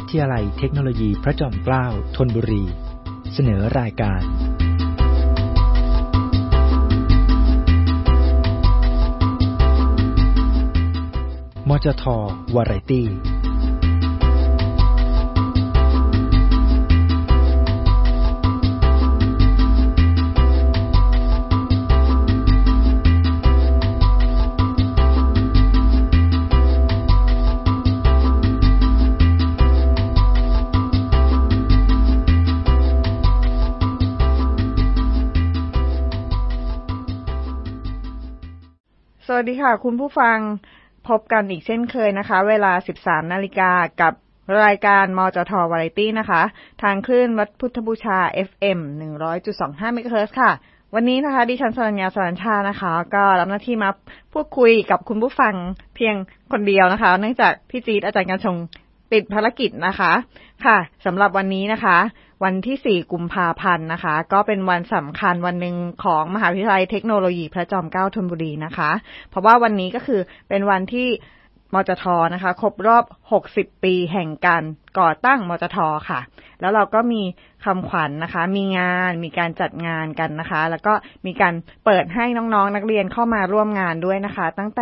ทยาลัยเทคโนโลยีพระจอมเกล้าธนบุรีเสนอรายการมจท.วาไรตี้สวัสดีค่ะคุณผู้ฟังพบกันอีกเช่นเคยนะคะเวลา 13:00 น.กับรายการมจท.วาไรตี้นะคะทางคลื่นวัดพุทธบูชา FM 100.25 เมกะเฮิรตซ์ค่ะวันนี้นะคะดิฉันสรัญญา สรัญชานะคะก็รับหน้าที่มาพูดคุยกับคุณผู้ฟังเพียงคนเดียวนะคะเนื่องจากพี่จี๊ดอาจารย์กรรชงติดภารกิจนะคะค่ะสำหรับวันนี้นะคะวันที่4กุมภาพันธ์นะคะก็เป็นวันสำคัญวันหนึ่งของมหาวิทยาลัยเทคโนโลยีพระจอมเกล้าธนบุรีนะคะเพราะว่าวันนี้ก็คือเป็นวันที่มจท.นะคะครบรอบ60ปีแห่งการก่อตั้งมจท.ค่ะแล้วเราก็มีคำขวัญ นะคะมีงานมีการจัดงานกันนะคะแล้วก็มีการเปิดให้น้องๆนักเรียนเข้ามาร่วมงานด้วยนะคะตั้งแต่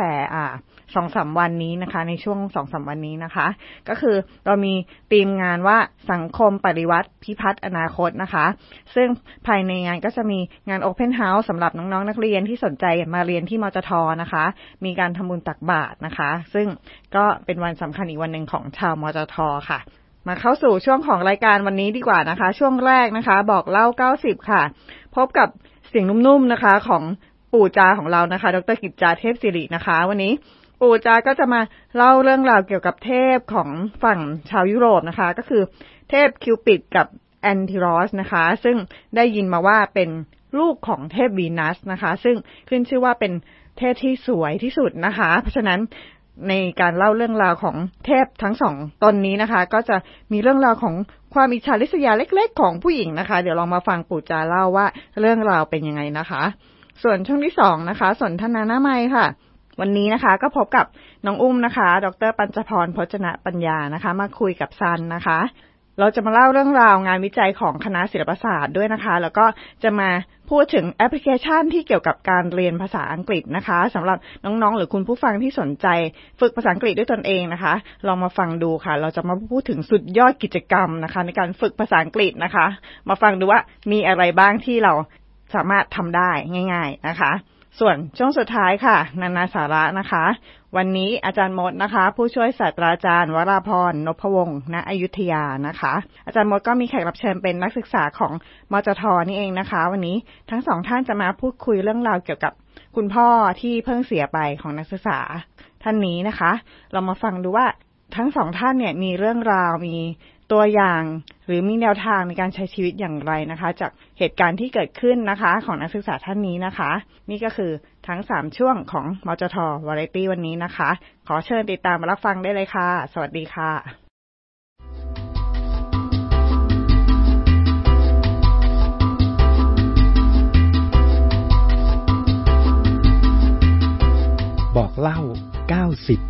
2-3 วันนี้นะคะในช่วง 2-3 วันนี้นะคะก็คือเรามีธีมงานว่าสังคมปฏิวัติพิพัฒน์อนาคตนะคะซึ่งภายในงานก็จะมีงาน Open House สำหรับน้องๆนักเรียนที่สนใจมาเรียนที่มจท.นะคะมีการทำบุญตักบาตรนะคะซึ่งก็เป็นวันสำคัญอีกวันหนึ่งของชาวมจท.ค่ะมาเข้าสู่ช่วงของรายการวันนี้ดีกว่านะคะช่วงแรกนะคะบอกเล่า90ค่ะพบกับเสียงนุ่มๆนะคะของปู่จาของเรานะคะดร.กิจจาเทพศิรินะคะวันนี้ปู่จาก็จะมาเล่าเรื่องราวเกี่ยวกับเทพของฝั่งชาวยุโรปนะคะก็คือเทพคิวปิดกับแอนทิรอสนะคะซึ่งได้ยินมาว่าเป็นลูกของเทพวีนัสนะคะซึ่งขึ้นชื่อว่าเป็นเทพที่สวยที่สุดนะคะเพราะฉะนั้นในการเล่าเรื่องราวของเทพทั้งสองตนนี้นะคะก็จะมีเรื่องราวของความอิจฉาริษยาเล็กๆของผู้หญิงนะคะเดี๋ยวลองมาฟังปู่จาเล่าว่าเรื่องราวเป็นยังไงนะคะส่วนช่วงที่2นะคะสนทนาหน้าไมค์ค่ะวันนี้นะคะก็พบกับน้องอุ้มนะคะดร.ปัญจพรพจนปัญญานะคะมาคุยกับซันนะคะเราจะมาเล่าเรื่องราวงานวิจัยของคณะศิลปศาสตร์ด้วยนะคะแล้วก็จะมาพูดถึงแอปพลิเคชันที่เกี่ยวกับการเรียนภาษาอังกฤษนะคะสำหรับน้องๆหรือคุณผู้ฟังที่สนใจฝึกภาษาอังกฤษด้วยตนเองนะคะลองมาฟังดูค่ะเราจะมาพูดถึงสุดยอดกิจกรรมนะคะในการฝึกภาษาอังกฤษนะคะมาฟังดูว่ามีอะไรบ้างที่เราสามารถทำได้ง่ายๆนะคะส่วนช่วงสุดท้ายค่ะนานาสาระนะคะวันนี้อาจารย์มดนะคะผู้ช่วยศาสตราจารย์วราพรนพวงศ์ณอยุธยานะคะอาจารย์มดก็มีแขกรับเชิญเป็นนักศึกษาของมจท.นี่เองนะคะวันนี้ทั้งสองท่านจะมาพูดคุยเรื่องราวเกี่ยวกับคุณพ่อที่เพิ่งเสียไปของนักศึกษาท่านนี้นะคะเรามาฟังดูว่าทั้งสองท่านเนี่ยมีเรื่องราวมีตัวอย่างหรือมีแนวทางในการใช้ชีวิตอย่างไรนะคะจากเหตุการณ์ที่เกิดขึ้นนะคะของนักศึกษาท่านนี้นะคะนี่ก็คือทั้ง3ช่วงของมจท.วาไรตี้วันนี้นะคะขอเชิญติดตามรับฟังได้เลยค่ะสวัสดีค่ะบอกเล่า90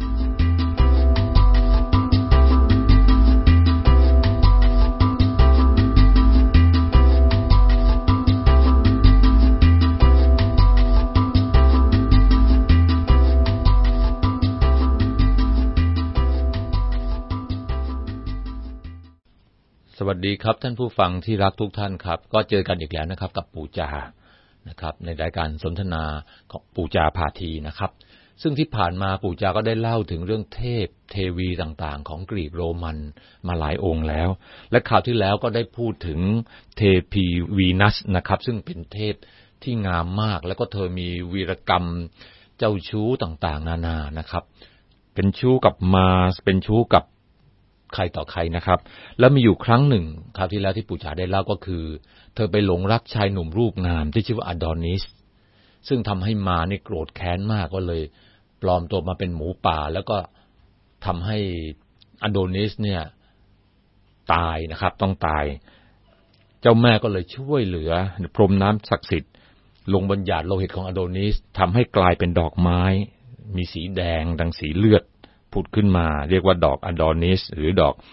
สวัสดีครับท่านผู้ฟังที่รักทุกท่านครับก็เจอกันอีกแล้วนะครับกับปู่จานะครับในรายการสนทนาของปู่จาพาทีนะครับซึ่งที่ผ่านมาปู่จาก็ได้เล่าถึงเรื่องเทพเทวีต่างๆของกรีกโรมันมาหลายองค์แล้วและคราวที่แล้วก็ได้พูดถึงเทพีวีนัสนะครับซึ่งเป็นเทพที่งามมากแล้วก็เธอมีวีรกรรมเจ้าชู้ต่างๆนานานะครับเป็นชู้กับมาร์สเป็นชู้กับใครต่อใครนะครับแล้วมีอยู่ครั้งหนึ่งคราวที่แล้วที่ปู่จาได้เล่าก็คือเธอไปหลงรักชายหนุ่มรูปงามที่ชื่อว่าอดอนิสซึ่งทำให้มาเนี่ยโกรธแค้นมากก็เลยปลอมตัวมาเป็นหมูป่าแล้วก็ทำให้อโดนิสเนี่ยตายนะครับต้องตายเจ้าแม่ก็เลยช่วยเหลือพรมน้ำศักดิ์สิทธิ์ลงบนหยาดโลหิตของอโดนิสทำให้กลายเป็นดอกไม้มีสีแดงดังสีเลือดผุดขึ้นมาเรียกว่าดอกอโดนิสหรือดอก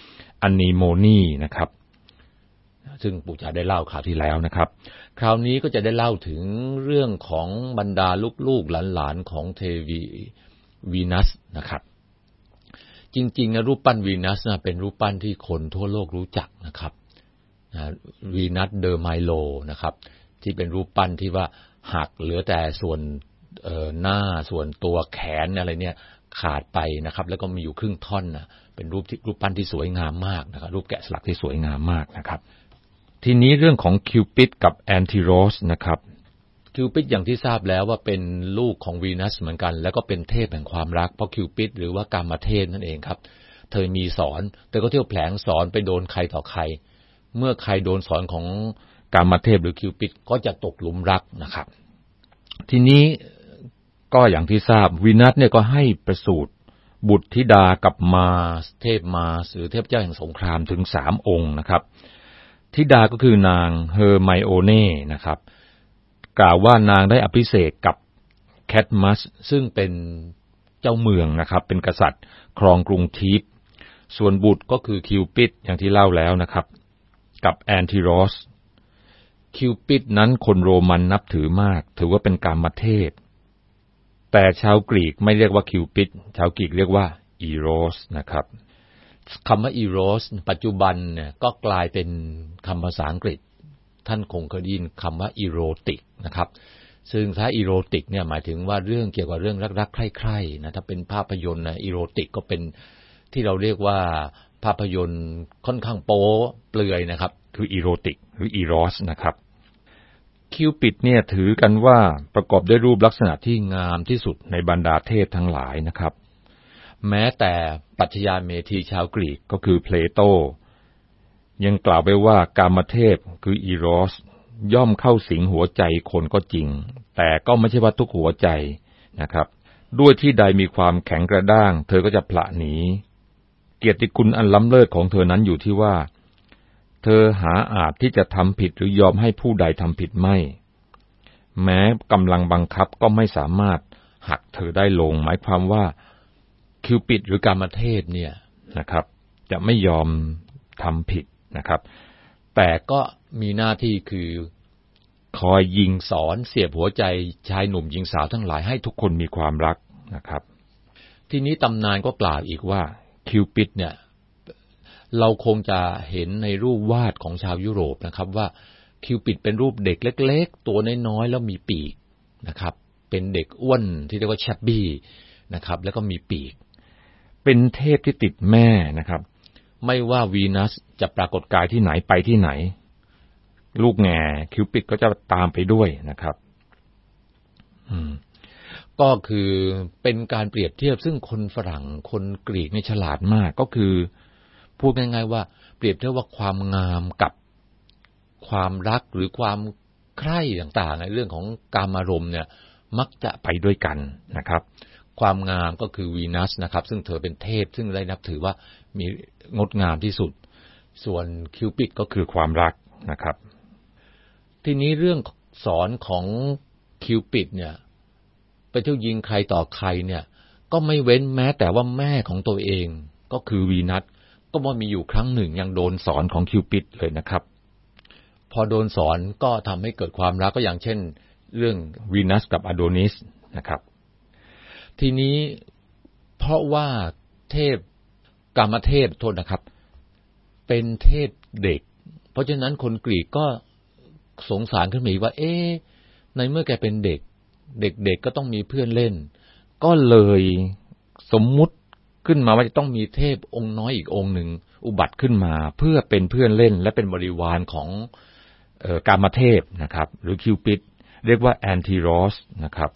อันนีโมนีนะครับซึ่งปู่จ๋าได้เล่าคราวที่แล้วนะครับคราวนี้ก็จะได้เล่าถึงเรื่องของบรรดาลูกๆหลานๆของเทวีวีนัสนะครับจริงๆนะรูปปั้นวีนัสนะเป็นรูปปั้นที่คนทั่วโลกรู้จักนะครับวีนัสเดอร์ไมโลนะครับที่เป็นรูปปั้นที่ว่าหักเหลือแต่ส่วนหน้าส่วนตัวแขนอะไรเนี่ยขาดไปนะครับแล้วก็มีอยู่ครึ่งท่อนนะเป็นรูปปั้นที่สวยงามมากนะครับรูปแกะสลักที่สวยงามมากนะครับทีนี้เรื่องของคิวปิดกับแอนติโรสนะครับคิวปิดอย่างที่ทราบแล้วว่าเป็นลูกของวีนัสเหมือนกันแล้วก็เป็นเทพแห่งความรักเพราะคิวปิดหรือว่ากามเทพนั่นเองครับเธอมีสอนเธอก็เที่ยวแผลงสอนไปโดนใครต่อใครเมื่อใครโดนสอนของกามเทพหรือคิวปิดก็จะตกหลุมรักนะครับทีนี้ก็อย่างที่ทราบวีนัสเนี่ยก็ให้ประสูติบุตรธิดากับมาสเทพมาสหรือเทพเจ้าแห่งสงครามถึง3 องค์นะครับธิดาก็คือนางเฮอร์ไมโอเน่นะครับกล่าวว่านางได้อภิเษกกับแคดมัสซึ่งเป็นเจ้าเมืองนะครับเป็นกษัตริย์ครองกรุงทีฟส่วนบุตรก็คือคิวปิดอย่างที่เล่าแล้วนะครับกับแอนติโรสคิวปิดนั้นคนโรมันนับถือมากถือว่าเป็นกามเทพแต่ชาวกรีกไม่เรียกว่าคิวปิดชาวกรีกเรียกว่าอีโรสนะครับคำว่าอีโรสปัจจุบันเนี่ยก็กลายเป็นคำภาษาอังกฤษท่านคงเคยได้ยินคำว่าอีโรติกนะครับซึ่งถ้าอีโรติกเนี่ยหมายถึงว่าเรื่องเกี่ยวกับเรื่องรักๆใคร่ๆนะถ้าเป็นภาพยนตร์นะอีโรติกก็เป็นที่เราเรียกว่าภาพยนตร์ค่อนข้างโป๊เปลือยนะครับคืออีโรติกหรืออีโรสนะครับคิวปิดเนี่ยถือกันว่าประกอบด้วยรูปลักษณะที่งามที่สุดในบรรดาเทพทั้งหลายนะครับแม้แต่ปรัชญาเมธีชาวกรีกก็คือเพลโตยังกล่าวไว้ว่ากามเทพคืออีโรสย่อมเข้าสิงหัวใจคนก็จริงแต่ก็ไม่ใช่ว่าทุกหัวใจนะครับด้วยที่ใดมีความแข็งกระด้างเธอก็จะผละหนีเกียรติคุณอันล้ำเลิศของเธอนั้นอยู่ที่ว่าเธอหาอาจที่จะทำผิดหรือยอมให้ผู้ใดทำผิดไม่แม้กำลังบังคับก็ไม่สามารถหักเธอได้ลงหมายความว่าคิวปิดหรือกามเทพเนี่ยนะครับจะไม่ยอมทำผิดนะครับแต่ก็มีหน้าที่คือคอยยิงสอนเสียบหัวใจชายหนุ่มหญิงสาวทั้งหลายให้ทุกคนมีความรักนะครับทีนี้ตำนานก็กล่าวอีกว่าคิวปิดเนี่ยเราคงจะเห็นในรูปวาดของชาวยุโรปนะครับว่าคิวปิดเป็นรูปเด็กเล็กๆตัวน้อยๆแล้วมีปีกนะครับเป็นเด็กอ้วนที่เรียกว่าแชบบี้นะครับแล้วก็มีปีกเป็นเทพที่ติดแม่นะครับไม่ว่าวีนัสจะปรากฏกายที่ไหนไปที่ไหนลูกแง่คิวปิดก็จะตามไปด้วยนะครับก็คือเป็นการเปรียบเทียบซึ่งคนฝรั่งคนกรีกนี่ฉลาดมากก็คือพูดง่ายๆว่าเปรียบเทียบว่าความงามกับความรักหรือความใคร่ต่างๆในเรื่องของกามารมณ์เนี่ยมักจะไปด้วยกันนะครับความงามก็คือวีนัสนะครับซึ่งเธอเป็นเทพซึ่งได้นับถือว่ามีงดงามที่สุดส่วนคิวปิดก็คือความรักนะครับทีนี้เรื่องสอนของคิวปิดเนี่ยไปเที่ยวยิงใครต่อใครเนี่ยก็ไม่เว้นแม้แต่ว่าแม่ของตัวเองก็คือวีนัสก็ว่ามีอยู่ครั้งหนึ่งยังโดนสอนของคิวปิดเลยนะครับพอโดนสอนก็ทำให้เกิดความรักก็อย่างเช่นเรื่องวีนัสกับอโดนิสนะครับทีนี้เพราะว่าเทพกามเทพโทษนะครับเป็นเทพเด็กเพราะฉะนั้นคนกรีกก็สงสารขึ้นมาอีกว่าในเมื่อแกเป็นเด็กเด็กๆก็ต้องมีเพื่อนเล่นก็เลยสมมุติขึ้นมาว่าจะต้องมีเทพองค์น้อยอีกองค์หนึ่งอุบัติขึ้นมาเพื่อเป็นเพื่อนเล่นและเป็นบริวารของกามเทพนะครับหรือคิวปิดเรียกว่าแอนติโรสนะครับ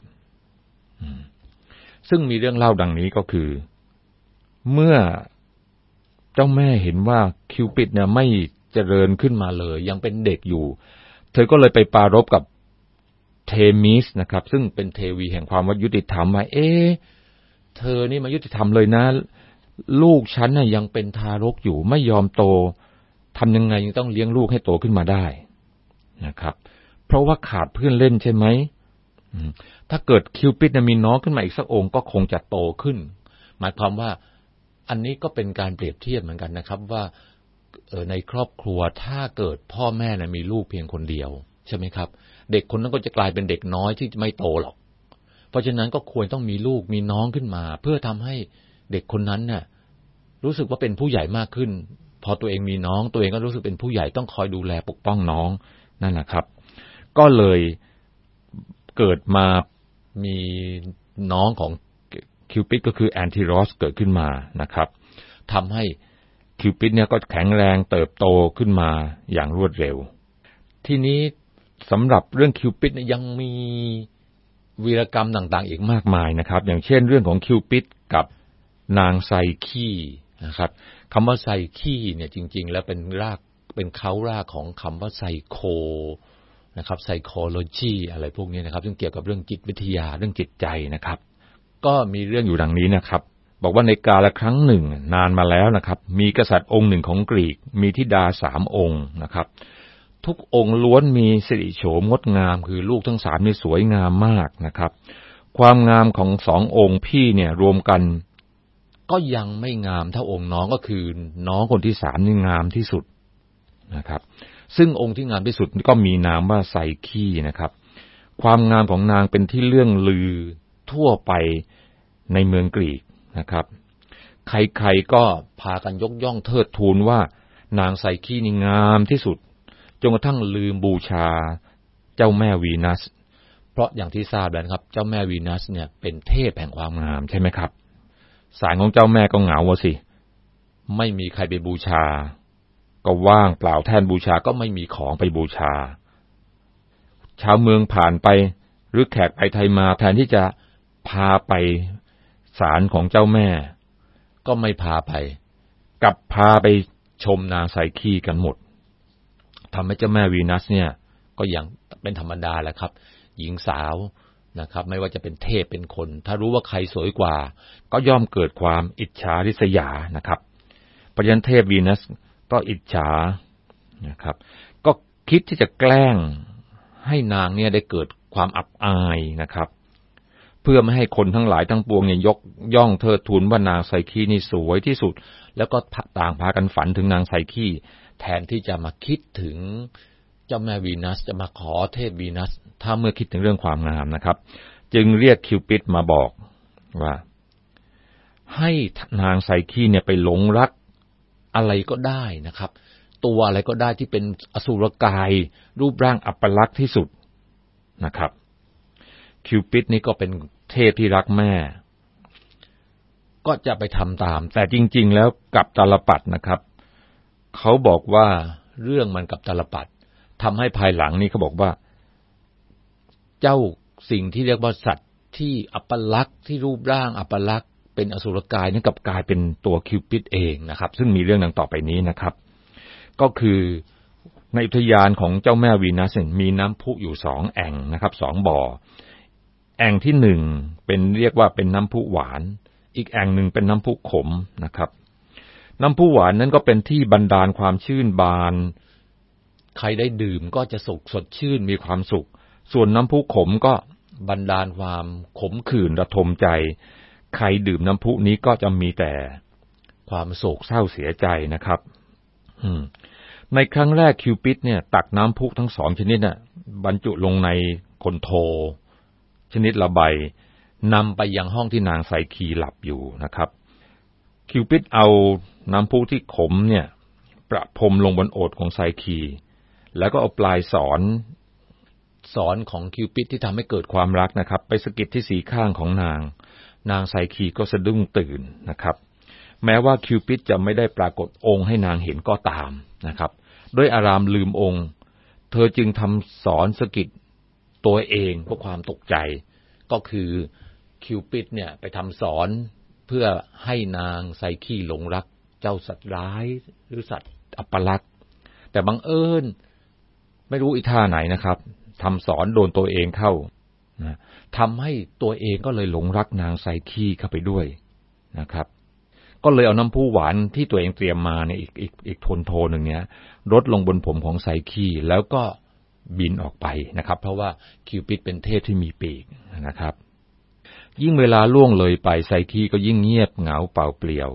ซึ่งมีเรื่องเล่าดังนี้ก็คือเมื่อเจ้าแม่เห็นว่าคิวปิดเนี่ยไม่เจริญขึ้นมาเลยยังเป็นเด็กอยู่เธอก็เลยไปปรารภกับเทมิสนะครับซึ่งเป็นเทวีแห่งความยุติธรรมว่าเธอนี่มายุติธรรมเลยนะลูกฉันน่ะยังเป็นทารกอยู่ไม่ยอมโตทำยังไงยังต้องเลี้ยงลูกให้โตขึ้นมาได้นะครับเพราะว่าขาดเพื่อนเล่นใช่ไหมถ้าเกิดคิวปิดมีน้องขึ้นมาอีกสักองค์ก็คงจะโตขึ้นหมายความว่าอันนี้ก็เป็นการเปรียบเทียบเหมือนกันนะครับว่าในครอบครัวถ้าเกิดพ่อแม่มีลูกเพียงคนเดียวใช่ไหมครับเด็กคนนั้นก็จะกลายเป็นเด็กน้อยที่ไม่โตหรอกเพราะฉะนั้นก็ควรต้องมีลูกมีน้องขึ้นมาเพื่อทำให้เด็กคนนั้นน่ะรู้สึกว่าเป็นผู้ใหญ่มากขึ้นพอตัวเองมีน้องตัวเองก็รู้สึกเป็นผู้ใหญ่ต้องคอยดูแลปกป้องน้องนั่นแหละครับก็เลยเกิดมามีน้องของคิวปิดก็คือแอนทิโรสเกิดขึ้นมานะครับทำให้คิวปิดเนี่ยก็แข็งแรงเติบโตขึ้นมาอย่างรวดเร็วทีนี้สำหรับเรื่องคิวปิดเนี่ยยังมีวีรกรรมต่างๆอีกมากมายนะครับอย่างเช่นเรื่องของคิวปิดกับนางไซคีนะครับคำว่าไซคีเนี่ยจริงๆแล้วเป็นรากของคำว่าไซโคนะครับไซโคโลจีอะไรพวกนี้นะครับซึ่งเกี่ยวกับเรื่องจิตวิทยาเรื่องจิตใจนะครับก็มีเรื่องอยู่ดังนี้นะครับบอกว่าในกาลครั้งหนึ่งนานมาแล้วนะครับมีกษัตริย์องค์หนึ่งของกรีกมีธิดา3 องค์นะครับทุกองค์ล้วนมีสิริโฉมงดงามคือลูกทั้ง3นี่สวยงามมากนะครับความงามของ2 องค์พี่เนี่ยรวมกันก็ยังไม่งามเท่าองค์น้องก็คือน้องคนที่3นี่งามที่สุดนะครับซึ่งองค์ที่งามที่สุดก็มีนามว่าไซคีนะครับความงามของนางเป็นที่เรื่องลือทั่วไปในเมืองกรีกนะครับใครๆก็พากันยกย่องเทิดทูนว่านางไซคีนี่งามที่สุดจนกระทั่งลืมบูชาเจ้าแม่วีนัสเพราะอย่างที่ทราบแล้วครับเจ้าแม่วีนัสเนี่ยเป็นเทพแห่งความงามใช่ไหมครับสายของเจ้าแม่ก็เหงาวะสิไม่มีใครไปบูชาก็ว่างเปล่าแทนบูชาก็ไม่มีของไปบูชาชาวเมืองผ่านไปหรือแขกไปไทยมาแทนที่จะพาไปศาลของเจ้าแม่ก็ไม่พาไปกลับพาไปชมนางไซคีกันหมดทำให้เจ้าแม่วีนัสเนี่ยก็อย่างเป็นธรรมดาแหละครับหญิงสาวนะครับไม่ว่าจะเป็นเทพเป็นคนถ้ารู้ว่าใครสวยกว่าก็ย่อมเกิดความอิจฉาริษยานะครับเพราะฉะนั้นเทพวีนัสก็อิจฉานะครับก็คิดที่จะแกล้งให้นางเนี่ยได้เกิดความอับอายนะครับเพื่อไม่ให้คนทั้งหลายทั้งปวงเนี่ยยกย่องเทิดทูนว่านางไซคีนี่สวยที่สุดแล้วก็ต่างพากันฝันถึงนางไซคีแทนที่จะมาคิดถึงเจ้าแม่วีนัสจะมาขอเทพวีนัสถ้าเมื่อคิดถึงเรื่องความงามนะครับจึงเรียกคิวปิดมาบอกว่าให้นางไซคีเนี่ยไปหลงรักอะไรก็ได้นะครับตัวอะไรก็ได้ที่เป็นอสุรกายรูปร่างอัปลักษณ์ที่สุดนะครับคิวปิดนี่ก็เป็นเทพที่รักแม่ก็จะไปทำตามแต่จริงๆแล้วกับตาลปัตรนะครับเขาบอกว่าเรื่องมันกับตาลปัตรทำให้ภายหลังนี้เขาบอกว่าเจ้าสิ่งที่เรียกว่าสัตว์ที่อัปลักษณ์ที่รูปร่างอัปลักษณ์เป็นอสุรกายนั้นกลับกลายเป็นตัวคิวปิดเองนะครับซึ่งมีเรื่องดังต่อไปนี้นะครับก็คือในอุทยานของเจ้าแม่วีนัสมีน้ำพุอยู่2 แอ่งนะครับ2 บ่อแอ่งที่1เป็นเรียกว่าเป็นน้ำพุหวานอีกแอ่งหนึ่งเป็นน้ำพุขมนะครับน้ำพุหวานนั้นก็เป็นที่บันดาลความชื่นบานใครได้ดื่มก็จะสดชื่นมีความสุขส่วนน้ำพุขมก็บันดาลความขมขื่นระทมใจใครดื่มน้ำพุนี้ก็จะมีแต่ความโศกเศร้าเสียใจนะครับในครั้งแรกคิวปิดเนี่ยตักน้ำพุทั้ง2 ชนิดน่ะบรรจุลงในคนโทชนิดละใบนำไปยังห้องที่นางไซคีหลับอยู่นะครับคิวปิดเอาน้ำพุที่ขมเนี่ยประพรมลงบนโอฐของไซคีแล้วก็เอาปลายสอนของคิวปิดที่ทำให้เกิดความรักนะครับไปสะกิดที่สีข้างของนางไซคีก็สะดุ้งตื่นนะครับแม้ว่าคิวปิดจะไม่ได้ปรากฏองค์ให้นางเห็นก็ตามนะครับด้วยอารามลืมองค์เธอจึงทำสอนสะกิดตัวเองเพราะความตกใจก็คือคิวปิดเนี่ยไปทำสอนเพื่อให้นางไซคีหลงรักเจ้าสัตว์ร้ายหรือสัตว์อัปลักษณ์แต่บังเอิญไม่รู้อีท่าไหนนะครับทำสอนโดนตัวเองเข้านะทำให้ตัวเองก็เลยหลงรักนางไซคีเข้าไปด้วยนะครับก็เลยเอาน้ำพุหวานที่ตัวเองเตรียมมาเนี่ยอีกโทนหนึ่งเนี้ยรดลงบนผมของไซคีแล้วก็บินออกไปนะครับเพราะว่าคิวปิดเป็นเทพที่มีปีกนะครับยิ่งเวลาล่วงเลยไปไซคีก็ยิ่งเงียบเหงาเปล่าเปลี่ยว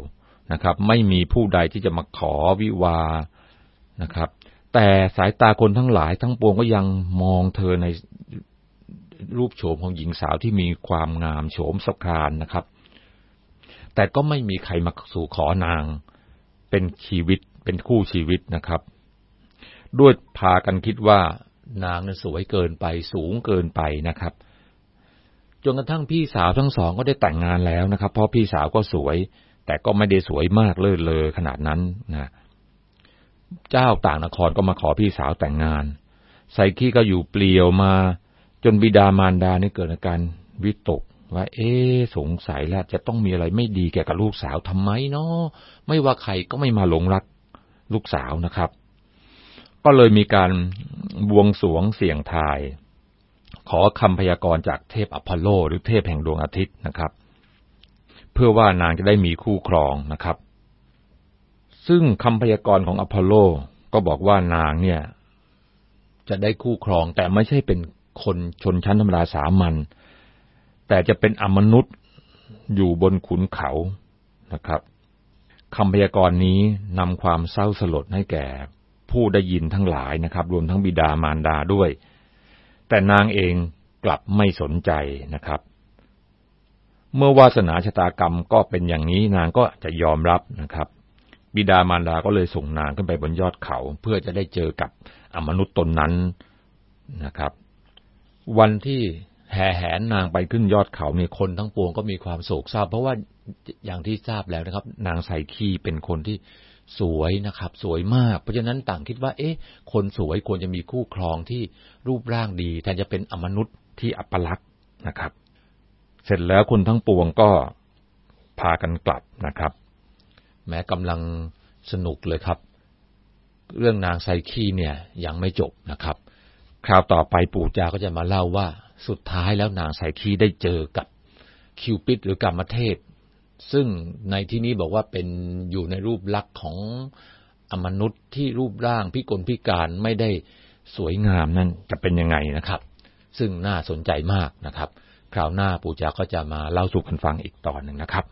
นะครับไม่มีผู้ใดที่จะมาขอวิวาห์นะครับแต่สายตาคนทั้งหลายทั้งปวงก็ยังมองเธอในรูปโฉมของหญิงสาวที่มีความงามโฉมสะพรานนะครับแต่ก็ไม่มีใครมาสู่ขอนางเป็นชีวิตเป็นคู่ชีวิตนะครับด้วยพากันคิดว่านางนั้นสวยเกินไปสูงเกินไปนะครับจนกระทั่งพี่สาวทั้งสองก็ได้แต่งงานแล้วนะครับเพราะพี่สาวก็สวยแต่ก็ไม่ได้สวยมากเลิศเลอขนาดนั้นนะเจ้าต่างนครก็มาขอพี่สาวแต่งงานไซคีก็อยู่เปลี่ยวมาจนบิดามารดานี่เกิดอาการวิตกว่าสงสัยแล้วจะต้องมีอะไรไม่ดีเกี่ยวกับลูกสาวทำไมเนาะไม่ว่าใครก็ไม่มาหลงรักลูกสาวนะครับก็เลยมีการบวงสรวงเสี่ยงทายขอคำพยากรณ์จากเทพอพอลโลหรือเทพแห่งดวงอาทิตย์นะครับเพื่อว่านางจะได้มีคู่ครองนะครับซึ่งคำพยากรณ์ของอพอลโลก็บอกว่านางเนี่ยจะได้คู่ครองแต่ไม่ใช่เป็นคนชนชั้นธรรมดาสามัญแต่จะเป็นอมนุษย์อยู่บนขุนเขานะครับคำพยากรณ์นี้นำความเศร้าสลดให้แก่ผู้ได้ยินทั้งหลายนะครับรวมทั้งบิดามารดาด้วยแต่นางเองกลับไม่สนใจนะครับเมื่อวาสนาชะตากรรมก็เป็นอย่างนี้นางก็จะยอมรับนะครับบิดามารดาก็เลยส่งนางขึ้นไปบนยอดเขาเพื่อจะได้เจอกับอมนุษย์ตนนั้นนะครับวันที่แห่แหนนางไปขึ้นยอดเขาเนี่ยคนทั้งปวงก็มีความโศกเศร้าเพราะว่าอย่างที่ทราบแล้วนะครับนางไซคีเป็นคนที่สวยนะครับสวยมากเพราะฉะนั้นต่างคิดว่าคนสวยควรจะมีคู่ครองที่รูปร่างดีแทนจะเป็นอมนุษย์ที่อัปลักษณ์นะครับเสร็จแล้วคนทั้งปวงก็พากันกลับนะครับแม้กำลังสนุกเลยครับเรื่องนางไซคีเนี่ยยังไม่จบนะครับคราวต่อไปปู่จาก็จะมาเล่าว่าสุดท้ายแล้วนางไซคีได้เจอกับคิวปิดหรือกามเทพซึ่งในที่นี้บอกว่าเป็นอยู่ในรูปลักษณ์ของอมนุษย์ที่รูปร่างพิกลพิการไม่ได้สวยงามนั่นจะเป็นยังไงนะครับซึ่งน่าสนใจมากนะครับคราวหน้าปู่จาก็จะมาเล่าสู่กันฟังอีกตอนหนึ่งนะครับ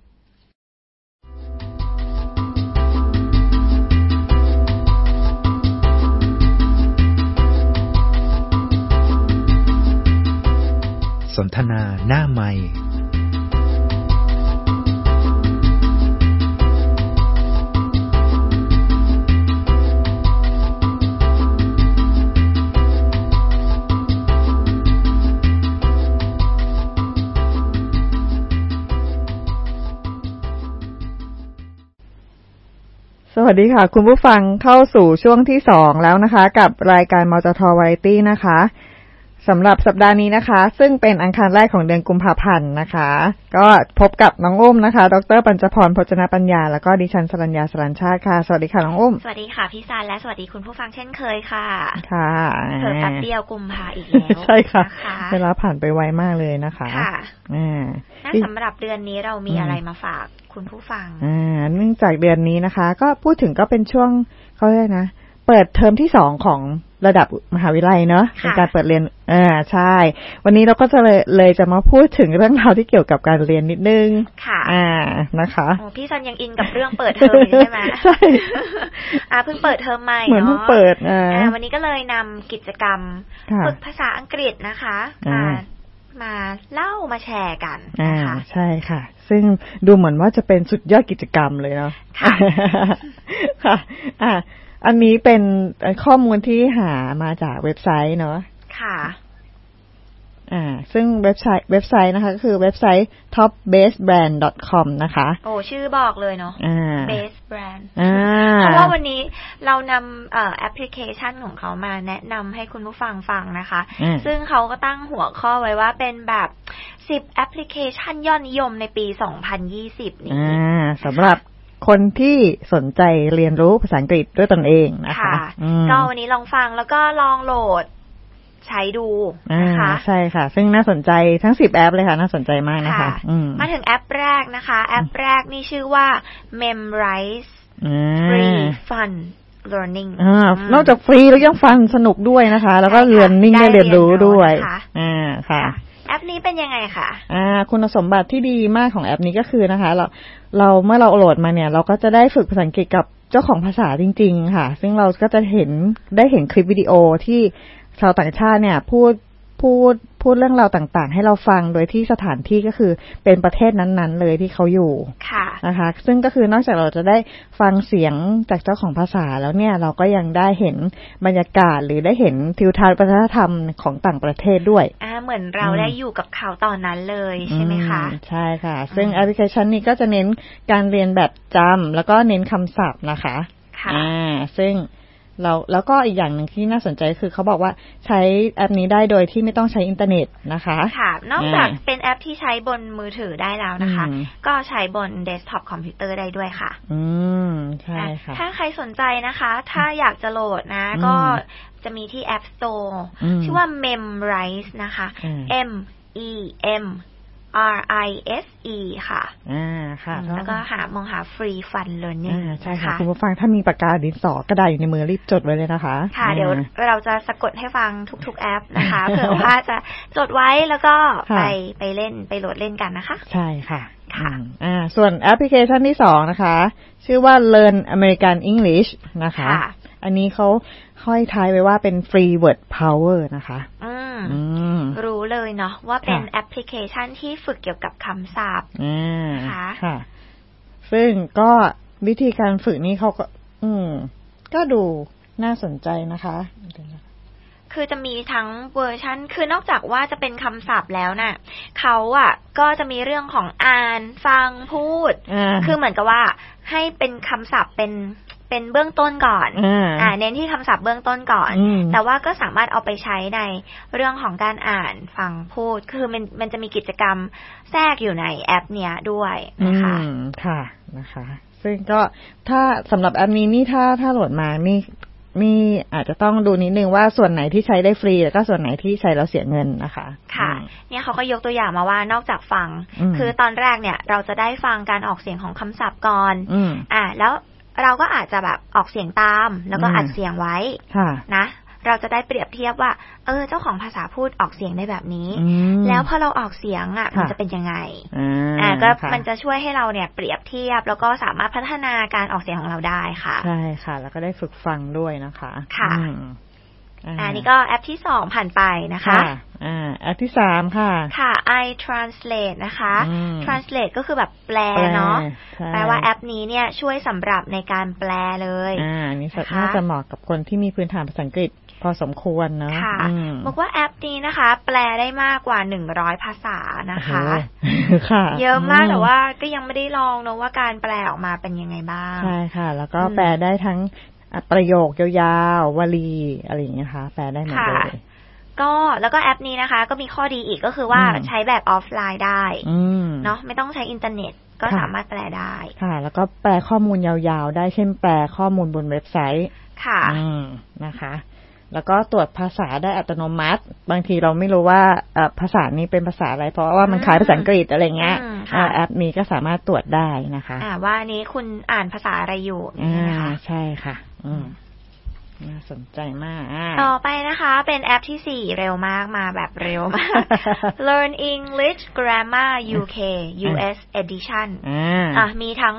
สนทนาหน้าไมค์สวัสดีค่ะคุณผู้ฟังเข้าสู่ช่วงที่2แล้วนะคะกับรายการมจท. วาไรตี้นะคะสำหรับสัปดาห์นี้นะคะซึ่งเป็นอังคารแรกของเดือนกุมภาพันธ์นะคะก็พบกับน้องอุ้มนะคะดร.ปัญจพร พจนปัญญาแล้วก็ดิฉันสรัญญา สรัญชาติค่ะสวัสดีค่ะน้องอุ้มสวัสดีค่ะพี่ซานและสวัสดีคุณผู้ฟังเช่นเคยค่ะค่ะเพิ่งแป๊บเดียวกุมภาอีกแล้วใช่ค่ะเวลาผ่านไปไวมากเลยนะคะค่ะสำหรับเดือนนี้เรามีอะไรมาฝากคุณผู้ฟังเนื่องจากเดือนนี้นะคะก็พูดถึงก็เป็นช่วงเขาเรียกนะเปิดเทอมที่2ของระดับมหาวิทยาลัยเนาะเป็นการเปิดเรียนใช่วันนี้เราก็จะเลยจะมาพูดถึงเรื่องราวที่เกี่ยวกับการเรียนนิดนึงค่ะนะคะพี่ซันยังอินกับเรื่องเปิดเทอมใช่ไหมใช่เพิ่งเปิดเทอมใหม่เหมือนเพิ่งเปิดวันนี้ก็เลยนำกิจกรรมฝึกภาษาอังกฤษนะคะมาเล่ามาแชร์กันนะคะใช่ค่ะซึ่งดูเหมือนว่าจะเป็นสุดยอดกิจกรรมเลยเนาะค่ะอันนี้เป็นข้อมูลที่หามาจากเว็บไซต์เนาะค่ะซึ่งเว็บไซต์นะคะก็คือเว็บไซต์ topbasebrand.com นะคะโอ้ชื่อบอกเลยเนาะ base brand เพราะว่าวันนี้เรานำแอปพลิเคชันของเขามาแนะนำให้คุณผู้ฟังฟังนะคะซึ่งเขาก็ตั้งหัวข้อไว้ว่าเป็นแบบ10แอปพลิเคชันยอดนิยมในปี2020นี้สำหรับคนที่สนใจเรียนรู้ภาษาอังกฤษด้วยตนเองนะคะก็วันนี้ลองฟังแล้วก็ลองโหลดใช้ดูนะคะใช่ค่ะซึ่งน่าสนใจทั้ง10แอปเลยค่ะน่าสนใจมากนะคะมาถึงแอปแรกนะคะแอปแรกนี่ชื่อว่า Memrise Free Fun Learning นอกจากฟรีแล้วยังฟันสนุกด้วยนะคะแล้วก็เรียนนิ่งได้เรียนรู้ด้วยค่ะแอปนี้เป็นยังไงคะคุณสมบัติที่ดีมากของแอปนี้ก็คือนะคะเราเมื่อเราโหลดมาเนี่ยเราก็จะได้ฝึกภาษาอังกฤษกับเจ้าของภาษาจริงๆค่ะซึ่งเราก็จะได้เห็นคลิปวิดีโอที่ชาวต่างชาติเนี่ยพูดเรื่องราวต่างๆให้เราฟังโดยที่สถานที่ก็คือเป็นประเทศนั้นๆเลยที่เขาอยู่นะคะซึ่งก็คือนอกจากเราจะได้ฟังเสียงจากเจ้าของภาษาแล้วเนี่ยเราก็ยังได้เห็นบรรยากาศหรือได้เห็นทิวทัศน์วัฒนธรรมของต่างประเทศด้วยเหมือนเราได้อยู่กับเขาตอนนั้นเลยใช่ไหมคะใช่ค่ะซึ่งแอปพลิเคชันนี้ก็จะเน้นการเรียนแบบจำแล้วก็เน้นคำศัพท์นะคะซึ่งแล้วก็อีกอย่างหนึ่งที่น่าสนใจคือเขาบอกว่าใช้แอปนี้ได้โดยที่ไม่ต้องใช้อินเทอร์เน็ตนะคะค่ะนอกจากเป็นแอปที่ใช้บนมือถือได้แล้วนะคะก็ใช้บนเดสก์ท็อปคอมพิวเตอร์ได้ด้วยค่ะใช่ค่ะถ้าใครสนใจนะคะถ้าอยากจะโหลดนะก็จะมีที่ App Store ชื่อว่า Memrise นะคะ MEMRISE ค่ะค่ะแล้วก็มองหา Free Fun Learning ใช่ค่ะคุณผู้ฟังถ้ามีปากกาดินสอกระดาษอยู่ในมือรีบจดไว้เลยนะคะค่ะเดี๋ยวเราจะสะกดให้ฟังทุกๆแอปนะคะเผื่อว่าจะจดไว้แล้วก็ไปเล่นไปโหลดเล่นกันนะคะใช่ค่ะส่วนแอปพลิเคชันที่2นะคะชื่อว่า Learn American English นะคะอันนี้เขาห้อยท้ายไว้ว่าเป็น Free Word Power นะคะรู้เลยเนาะว่าเป็นแอปพลิเคชันที่ฝึกเกี่ยวกับคำศัพท์ค่ะซึ่งก็วิธีการฝึกนี้เขาก็ดูน่าสนใจนะคะคือจะมีทั้งเวอร์ชันคือนอกจากว่าจะเป็นคำศัพท์แล้วน่ะเขาก็จะมีเรื่องของอ่านฟังพูดคือเหมือนกับว่าให้เป็นคำศัพท์เป็นเบื้องต้นก่อนเน้นที่คำศัพท์เบื้องต้นก่อนแต่ว่าก็สามารถเอาไปใช้ในเรื่องของการอ่านฟังพูดคือมันจะมีกิจกรรมแทรกอยู่ในแอปเนี้ยด้วยนะคะค่ะนะคะซึ่งก็ถ้าสำหรับแอปนี้นี่ถ้าโหลดมามีอาจจะต้องดูนิดนึงว่าส่วนไหนที่ใช้ได้ฟรีแล้วก็ส่วนไหนที่ใช้แล้วเสียเงินนะคะค่ะเนี่ยเขาก็ยกตัวอย่างมาว่านอกจากฟังคือตอนแรกเนี่ยเราจะได้ฟังการออกเสียงของคำศัพท์ก่อนแล้วเราก็อาจจะแบบออกเสียงตามแล้วก็อัดเสียงไว้นะเราจะได้เปรียบเทียบว่าเจ้าของภาษาพูดออกเสียงได้แบบนี้แล้วพอเราออกเสียงมันจะเป็นยังไงก็มันจะช่วยให้เราเนี่ยเปรียบเทียบแล้วก็สามารถพัฒนาการออกเสียงของเราได้ค่ะใช่ค่ะแล้วก็ได้ฝึกฟังด้วยนะคะค่ะนี่ก็แอปที่2ผ่านไปนะคะแอปที่3ค่ะค่ะ I Translate นะคะ Translate ก็คือแบบแปลเนาะแปลว่าแอปนี้เนี่ยช่วยสำหรับในการแปลเลยนี่น่าจะเหมาะกับคนที่มีพื้นฐานภาษาอังกฤษพอสมควรเนาะค่ะบอกว่าแอปนี้นะคะแปลได้มากกว่า100ภาษานะคะค่ะเยอะมากแต่ว่าก็ยังไม่ได้ลองเนาะว่าการแปลออกมาเป็นยังไงบ้างใช่ค่ะแล้วก็แปลได้ทั้งประโยคยาวๆวลีอะไรอย่างเงี้ยค่ะแปลได้หมดเลยก็แล้วก็แอปนี้นะคะก็มีข้อดีอีกก็คือว่าใช้แบบออฟไลน์ได้เนาะไม่ต้องใช้อินเทอร์เน็ตก็สามารถแปลได้ค่ะแล้วก็แปลข้อมูลยาวๆได้เช่นแปลข้อมูลบนเว็บไซต์ค่ะนะคะแล้วก็ตรวจภาษาได้อัตโนมัติบางทีเราไม่รู้ว่าภาษานี้เป็นภาษาอะไรเพราะว่ามันคล้ายภาษาอังกฤษอะไรเงี้ยแอปนี้ก็สามารถตรวจได้นะคะว่านี้คุณอ่านภาษาอะไรอยู่นะคะใช่ค่ะน่าสนใจมากต่อไปนะคะเป็นแอปที่4เร็วมากมาแบบเร็วมาก Learn English Grammar UK US Edition มีทั้ง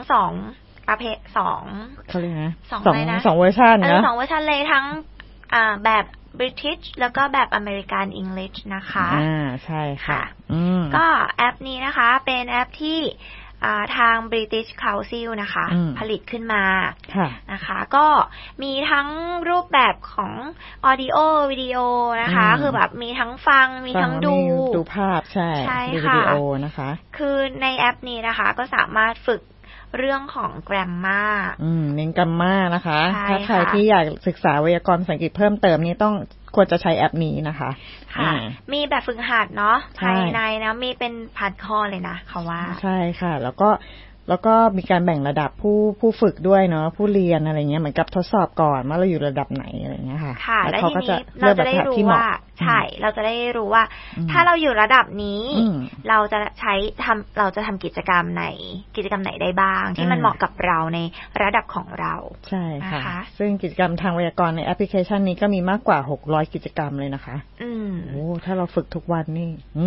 2ประเภท2 เขาเรียกนะ2เวอร์ชันนะ 2เวอร์ชันเลยทั้งแบบ British แล้วก็แบบ American English นะคะใช่ค่ะก็แอปนี้นะคะเป็นแอปที่ทาง British Council นะคะผลิตขึ้นมานะคะก็มีทั้งรูปแบบของ Audio วิดีโอนะคะคือแบบมีทั้งฟังมีทั้งดูภาพใช่วิดีโอนะคะคือในแอปนี้นะคะก็สามารถฝึกเรื่องของ grammar เน้น grammar นะคะถ้าใครที่อยากศึกษาไวยากรณ์ภาษาอังกฤษเพิ่มเติมนี่ต้องควรจะใช้แอปนี้นะคะค่ะมีแบบฝึกหัดเนาะภายในนะมีเป็นพาร์ทข้อเลยนะเขาว่าใช่ค่ะแล้วก็แล้วก็มีการแบ่งระดับผู้ฝึกด้วยเนาะผู้เรียนอะไรเงี้ยเหมือนกับทดสอบก่อนว่าเราอยู่ระดับไหนอะไรเงี้ยค่ะค่ะแล้วทีนี้เราจะได้รู้ว่าใช่เราจะได้รู้ว่าถ้าเราอยู่ระดับนี้เราจะทำกิจกรรมไหนได้บ้างที่มันเหมาะกับเราในระดับของเราใช่ค่ะซึ่งกิจกรรมทางไวยากรณ์ในแอปพลิเคชันนี้ก็มีมากกว่า600กิจกรรมเลยนะคะโอ้ถ้าเราฝึกทุกวันนี่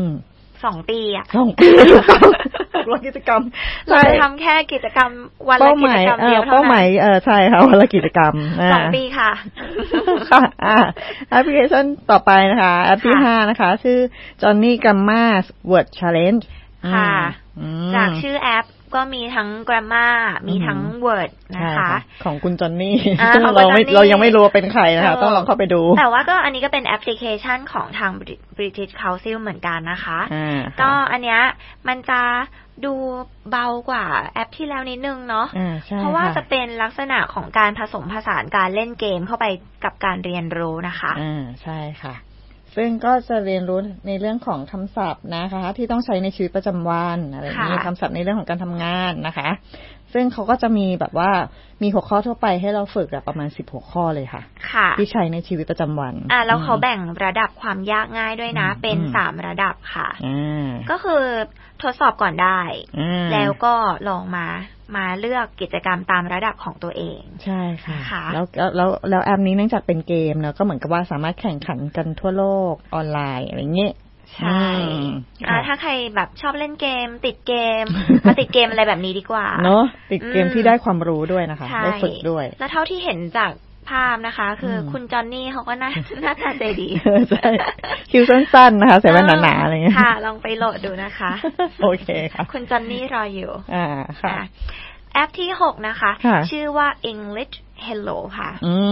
2 ปีอ่ะ 2 ปี600กิจกรรมเราจะทำแค่กิจกรรมวันละกิจกรรมเดียวเท่านั้นเป้าหมายใช่ค่ะวันละกิจกรรม 2 ปีค่ะค่ะแอปพลิเคชันต่อไปนะคะแอปที่5นะคะชื่อ Johnny Gamma's Word Challenge ค่ะจากชื่อแอปก็มีทั้ง grammar มีทั้ง word นะคะของคุณจอนนี่เรายังไม่รู้ว่าเป็นใครนะคะต้องลองเข้าไปดูแต่ว่าก็อันนี้ก็เป็นแอปพลิเคชันของทาง British Council เหมือนกันนะคะก็อันเนี้ยมันจะดูเบากว่าแอปที่แล้วนิดนึงเนาะเพราะว่าจะเป็นลักษณะของการผสมผสานการเล่นเกมเข้าไปกับการเรียนรู้นะคะใช่ค่ะซึ่งก็จะเรียนรู้ในเรื่องของคำศัพท์นะคะที่ต้องใช้ในชีวิตประจำวันอะไรอย่างนี้คำศัพท์ในเรื่องของการทำงานนะคะซึ่งเขาก็จะมีแบบว่ามีหัวข้อทั่วไปให้เราฝึกประมาณ10หัวข้อเลยค่ะที่ใช้ในชีวิตประจำวันแล้วเขาแบ่งระดับความยากง่ายด้วยนะเป็น3ระดับค่ะก็คือทดสอบก่อนได้แล้วก็ลองมาเลือกกิจกรรมตามระดับของตัวเองใช่ค่ะแล้วแอปนี้เนื่องจากเป็นเกมเนาะก็เหมือนกับว่าสามารถแข่งขันกันทั่วโลกออนไลน์อะไรเงี้ยใช่ถ้าใครแบบชอบเล่นเกมติดเกมมาติดเกมอะไรแบบนี้ดีกว่าเนาะติดเกมที่ได้ความรู้ด้วยนะคะได้ฝึกด้วยแล้วเท่าที่เห็นจากภาพนะคะคือคุณจอนนี่เขาก็น่าตาใจดีใช่คิวสั้นๆนะคะใส่แว่นหนาๆอะไรเงี้ยค่ะลองไปโหลดดูนะคะโอเคค่ะคุณจอนนี่รออยู่ค่ะแอปที่6นะคะชื่อว่า English Hello ค่ะ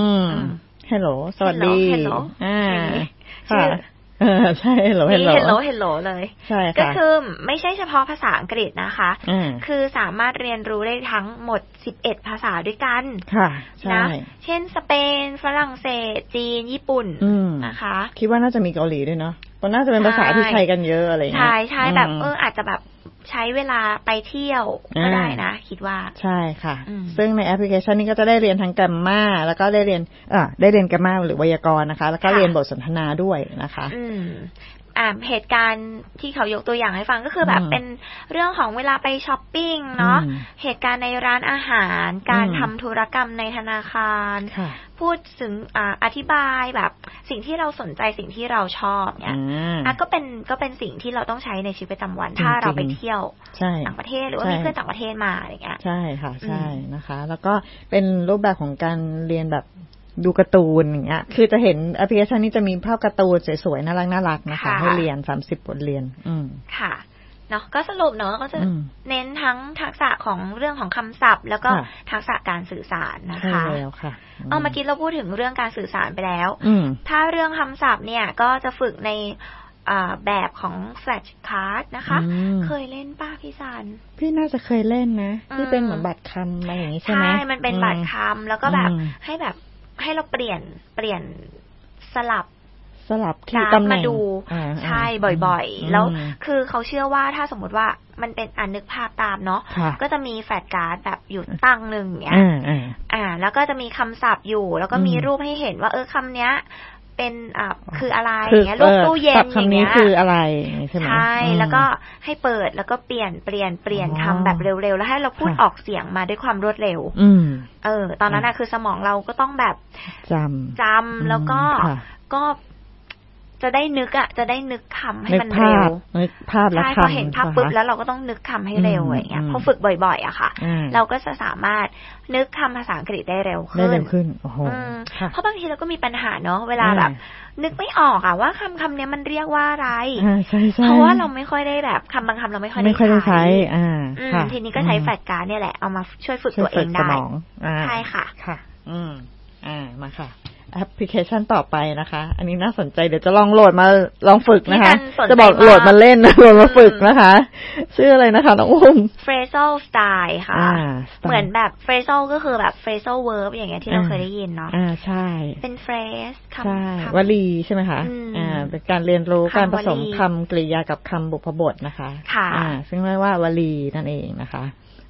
Hello สวัสดี Hello ค่ะใช่ Hello เลยก็คือไม่ใช่เฉพาะภาษาอังกฤษนะคะคือสามารถเรียนรู้ได้ทั้งหมด11ภาษาด้วยกันนะเช่นสเปนฝรั่งเศสจีนญี่ปุ่นนะคะคิดว่าน่าจะมีเกาหลีด้วยเนาะก็น่าจะเป็นภาษาที่ใช้กันเยอะอะไรอย่างเงี้ยใช่แบบอาจจะแบบใช้เวลาไปเที่ยวก็ได้นะคิดว่าใช่ค่ะซึ่งในแอปพลิเคชันนี้ก็จะได้เรียนทั้งแกรมมาแล้วก็ได้เรียนแกรมมาหรือไวยากรณ์นะคะแล้วก็เรียนบทสนทนาด้วยนะคะเหตุการณ์ที่เขายกตัวอย่างให้ฟังก็คือแบบเป็นเรื่องของเวลาไปช้อปปิ้งเนาะเหตุการณ์ในร้านอาหารการทำธุรกรรมในธนาคารพูดถึงอธิบายแบบสิ่งที่เราสนใจสิ่งที่เราชอบเนี่ยก็เป็นสิ่งที่เราต้องใช้ในชีวิตประจำวันถ้าเราไปเที่ยวต่างประเทศหรือว่ามีเพื่อนต่างประเทศมาอะไรเงี้ยใช่ค่ะใช่นะคะแล้วก็เป็นรูปแบบของการเรียนแบบดูการ์ตูนอย่างเงี้ยคือจะเห็นแอปพลิเคชันนี้จะมีภาพการ์ตูนสวยๆน่ารักนะคะให้เรียน30บทเรียนค่ะเนาะก็สรุปเนาะก็จะเน้นทั้งทักษะของเรื่องของคำศัพท์แล้วก็ทักษะการสื่อสารนะคะใช่แล้วค่ะเมื่อกี้เราพูดถึงเรื่องการสื่อสารไปแล้วถ้าเรื่องคำศัพท์เนี่ยก็จะฝึกในแบบของ flash card นะคะเคยเล่นป้าพี่ซันพี่น่าจะเคยเล่นนะที่เป็นเหมือนบัตรคำอะไรอย่างนี้ใช่ไหมใช่มันเป็นบัตรคำแล้วก็แบบให้เราเปลี่ยนสลับที่ตำแหน่งมาดูใช่บ่อยๆแล้วคือเขาเชื่อว่าถ้าสมมติว่ามันเป็นนึกภาพตามเนาะก็จะมีแฟลชการ์ดแบบอยู่ตั้งนึงอย่างเงี้ยแล้วก็จะมีคำศัพท์อยู่แล้วก็มีรูปให้เห็นว่าคำเนี้ยเป็นคืออะไรอย่างเงี้ยรูปตู้เย็นอย่างเงี้ยคืออะไรใช่ไหมใช่แล้วก็ให้เปิดแล้วก็เปลี่ยนคำแบบเร็วๆแล้วให้เราพูดออกเสียงมาด้วยความรวดเร็วตอนนั้นคือสมองเราก็ต้องแบบจำแล้วก็จะได้นึกคำให้มันเร็วนึกภาพแล้วพอเห็นภาพปุ๊บแล้วเราก็ต้องนึกคำให้เร็วอย่างเงี้ยพอฝึกบ่อยๆอะค่ะเราก็จะสามารถนึกคำภาษาอังกฤษได้เร็วขึ้นโอ้โหเพราะบางทีเราก็มีปัญหาเนาะเวลาแบบนึกไม่ออกอะว่าคำนี้มันเรียกว่าอะไรเพราะว่าเราไม่ค่อยได้แบบคำบางคำเราไม่ค่อยได้ใช้ทีนี้ก็ใช้แฟลชการ์ดเนี่ยแหละเอามาช่วยฝึกตัวเองได้ใช่ค่ะมาค่ะแอปพลิเคชันต่อไปนะคะอันนี้น่าสนใจเดี๋ยวจะลองฝึกนะคะจะบอกโหลดมาเล่นนะโหลดมาฝึกนะคะชื่ออะไรนะคะน้องอุ้ม phrasal style ค่ะเหมือนแบบ phrasal ก็คือแบบ phrasal verb อย่างเงี้ยที่เราเคยได้ยินเนาะใช่เป็น phrase คำวลีใช่ไหมคะเป็นการเรียนรู้การผสมคำกริยากับคำบุพบทนะคะซึ่งเรียกว่าวลีนั่นเองนะคะ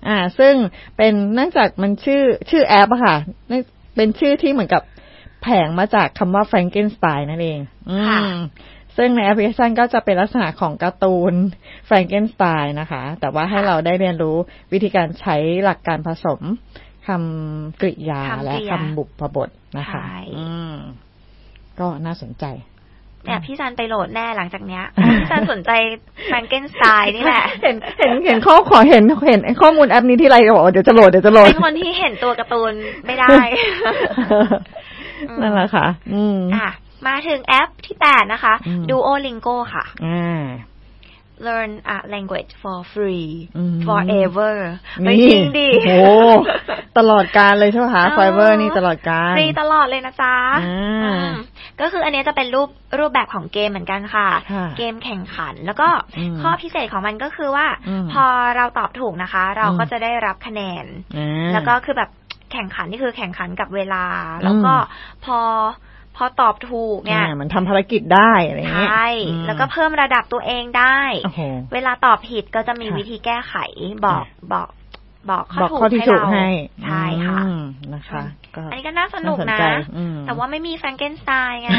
ซึ่งเป็นเนื่องจากมันชื่อแอปอะค่ะเป็นชื่อที่เหมือนกับแผงมาจากคำว่า Frankenstein นั่นเองซึ่งในแอปพลิเคชันก็จะเป็นลักษณะของการ์ตูน Frankenstein นะคะแต่ว่าให้เราได้เรียนรู้วิธีการใช้หลักการผสมคำกริยาและคำบุพบทนะคะก็น่าสนใจเนี่ยพี่ซันไปโหลดแน่หลังจากเนี้ยพี่ซันสนใจ Frankenstein นี่แหละเห็นข้อมูลแอปนี้ที่ไรก็บอกเดี๋ยวจะโหลดเป็นคนที่เห็นตัวการ์ตูนไม่ได้นั่นแหละค่ะมาถึงแอปที่8นะคะ Duolingo ค่ะLearn a language for free forever ไม่จริงดิโอ้ตลอดกาลเลยใช่ไหมคะ forever นี่ตลอดกาลฟรีตลอดเลยนะจ๊ะก็คืออันนี้จะเป็นรูปแบบของเกมเหมือนกันค่ะเกมแข่งขันแล้วก็ข้อพิเศษของมันก็คือว่าพอเราตอบถูกนะคะเราก็จะได้รับคะแนนแล้วก็คือแบบแข่งขันนี่คือแข่งขันกับเวลาแล้วก็พอตอบถูกเนี่ยมันทำภารกิจได้อะไรเงี้ยใช่แล้วก็เพิ่มระดับตัวเองได้เวลาตอบผิดก็จะมีวิธีแก้ไขบอกข้อที่ถูกให้ใช่ค่ะนะคะอันนี้ก็น่าสนุกนะแต่ว่าไม่มีแฟรงเกนสไตน์ไง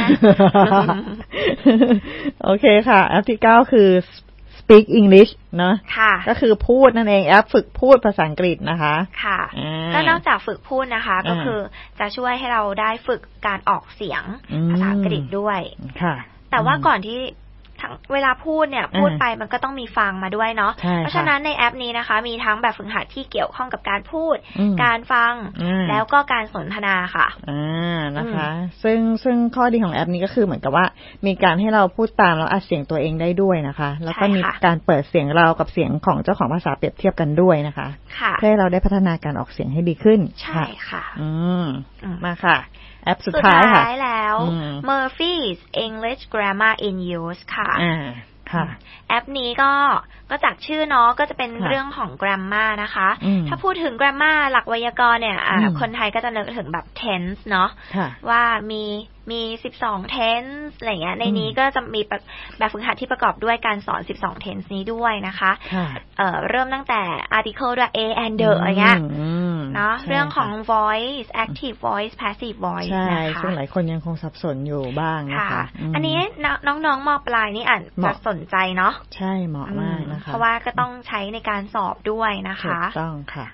โอเคค่ะแอปที่9คือ Speak English เนาะก็คือพูดนั่นเองแอปฝึกพูดภาษาอังกฤษนะคะค่ะก็นอกจากฝึกพูดนะคะก็คือจะช่วยให้เราได้ฝึกการออกเสียงภาษาอังกฤษด้วยค่ะแต่ว่าก่อนที่เวลาพูดเนี่ยพูดไปมันก็ต้องมีฟังมาด้วยเนาะเพราะฉะนั้นในแอปนี้นะคะมีทั้งแบบฝึกหัดที่เกี่ยวข้องกับการพูดการฟังแล้วก็การสนทนาค่ะนะคะซึ่งข้อดีของแอปนี้ก็คือเหมือนกับว่ามีการให้เราพูดตามแล้วอัดเสียงตัวเองได้ด้วยนะคะแล้วก็มีการเปิดเสียงเรากับเสียงของเจ้าของภาษาเปรียบเทียบกันด้วยนะคะเพื่อให้เราได้พัฒนาการออกเสียงให้ดีขึ้นใช่ค่ะมาค่ะแอปสุดท้ายค่ะแล้ว Murphy's English Grammar in Use ค่ะแอปนี้ก็จากชื่อเนาะก็จะเป็นเรื่องของ grammar นะคะถ้าพูดถึง grammar หลักไวยากรณ์เนี่ยคนไทยก็จะนึกถึงแบบ tense เนาะว่ามี12 tense อะไรเงี้ยในนี้ก็จะมีแบบฝึกหัดที่ประกอบด้วยการสอน12 tense นี้ด้วยนะคะเริ่มตั้งแต่ article ด้วย a and the อะไรเงี้ยเนาะเรื่องของ voice active voice passive voice นะคะซึ่งหลายคนยังคงสับสนอยู่บ้างนะคะอันนี้น้องๆม.ปลายนี่จะสนใจเนาะใช่เหมาะมากนะคะเพราะว่าก็ต้องใช้ในการสอบด้วยนะคะถูกต้องค่ะ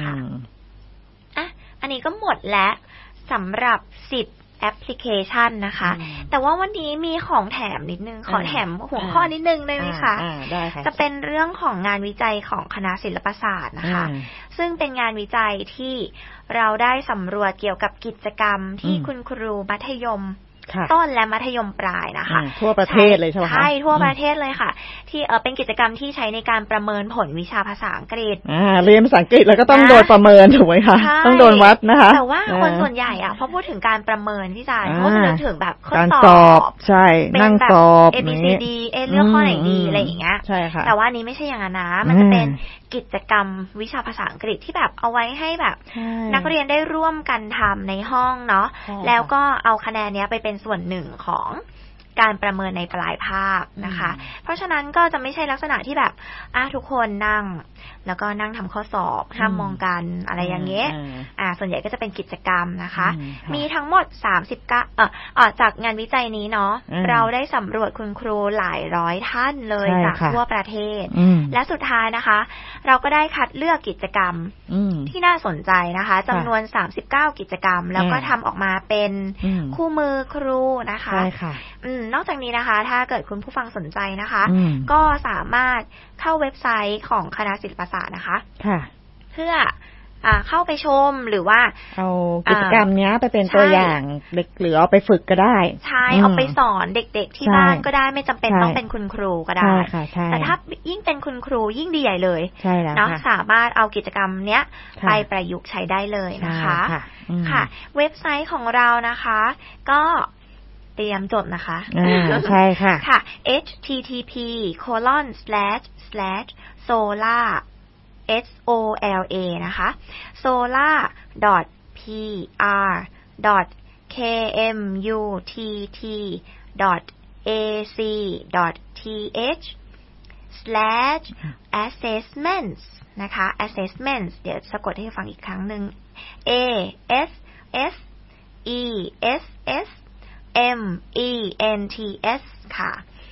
อันนี้ก็หมดแล้วสำหรับ10แอปพลิเคชันนะคะแต่ว่าวันนี้มีของแถมนิดนึงขอแถมหัวข้อนิดนึงได้ไหมคะได้ค่ะจะเป็นเรื่องของงานวิจัยของคณะศิลปศาสตร์นะคะซึ่งเป็นงานวิจัยที่เราได้สำรวจเกี่ยวกับกิจกรรมที่คุณครูมัธยมต้นและมัธยมปลายนะคะทั่วประเทศเลยใช่ไหมคะใช่ทั่วประเทศเลยค่ะที่เป็นกิจกรรมที่ใช้ในการประเมินผลวิชาภาษาอังกฤษเรียนภาษาอังกฤษแล้วก็ต้องโดนประเมินถูกไหมคะต้องโดนวัดนะคะแต่ว่าคนส่วนใหญ่พอพูดถึงการประเมินที่จะเขาจะนึกถึงแบบข้อสอบใช่นั่งสอบ A B C D เลือกข้อไหนดีอะไรอย่างเงี้ยใช่ค่ะแต่ว่านี้ไม่ใช่อย่างนั้นนะมันจะเป็นกิจกรรมวิชาภาษาอังกฤษที่แบบเอาไว้ให้แบบนักเรียนได้ร่วมกันทำในห้องเนาะแล้วก็เอาคะแนนนี้ไปเป็นส่วนหนึ่งของการประเมินในปลายภาคนะคะเพราะฉะนั้นก็จะไม่ใช่ลักษณะที่แบบทุกคนนั่งแล้วก็นั่งทำข้อสอบห้ามมองกันอะไรอย่างเงี้ยส่วนใหญ่ก็จะเป็นกิจกรรมนะคะมีทั้งหมด39จากงานวิจัยนี้เนาะเราได้สำรวจคุณครูหลายร้อยท่านเลยจากทั่วประเทศและสุดท้ายนะคะเราก็ได้คัดเลือกกิจกรรมที่น่าสนใจนะคะจำนวน39กิจกรรมแล้วก็ทำออกมาเป็นคู่มือครูนะคะนอกจากนี้นะคะถ้าเกิดคุณผู้ฟังสนใจนะคะก็สามารถเข้าเว็บไซต์ของคณะศิลปศาสตร์นะคะเพื่อเข้าไปชมหรือว่าเอากิจกรรมนี้ไปเป็นตัวอย่างเด็กหรือเอาไปฝึกก็ได้ใช่เอาไปสอนเด็กๆที่บ้านก็ได้ไม่จำเป็นต้องเป็นคุณครูก็ได้แต่ถ้ายิ่งเป็นคุณครูยิ่งดีใหญ่เลยเนาะสามารถเอากิจกรรมเนี้ยไปประยุกต์ใช้ได้เลยนะคะค่ะเว็บไซต์ของเรานะคะก็เตรียมจดนะคะใช่ค่ะค่ะ http://solar SOLA นะคะ solar.pr.kmutt.ac.th /assessments นะคะ assessments เดี๋ยวสะกดให้ฟังอีกครั้งหนึ่ง A S S E S S M E N T S ค่ะ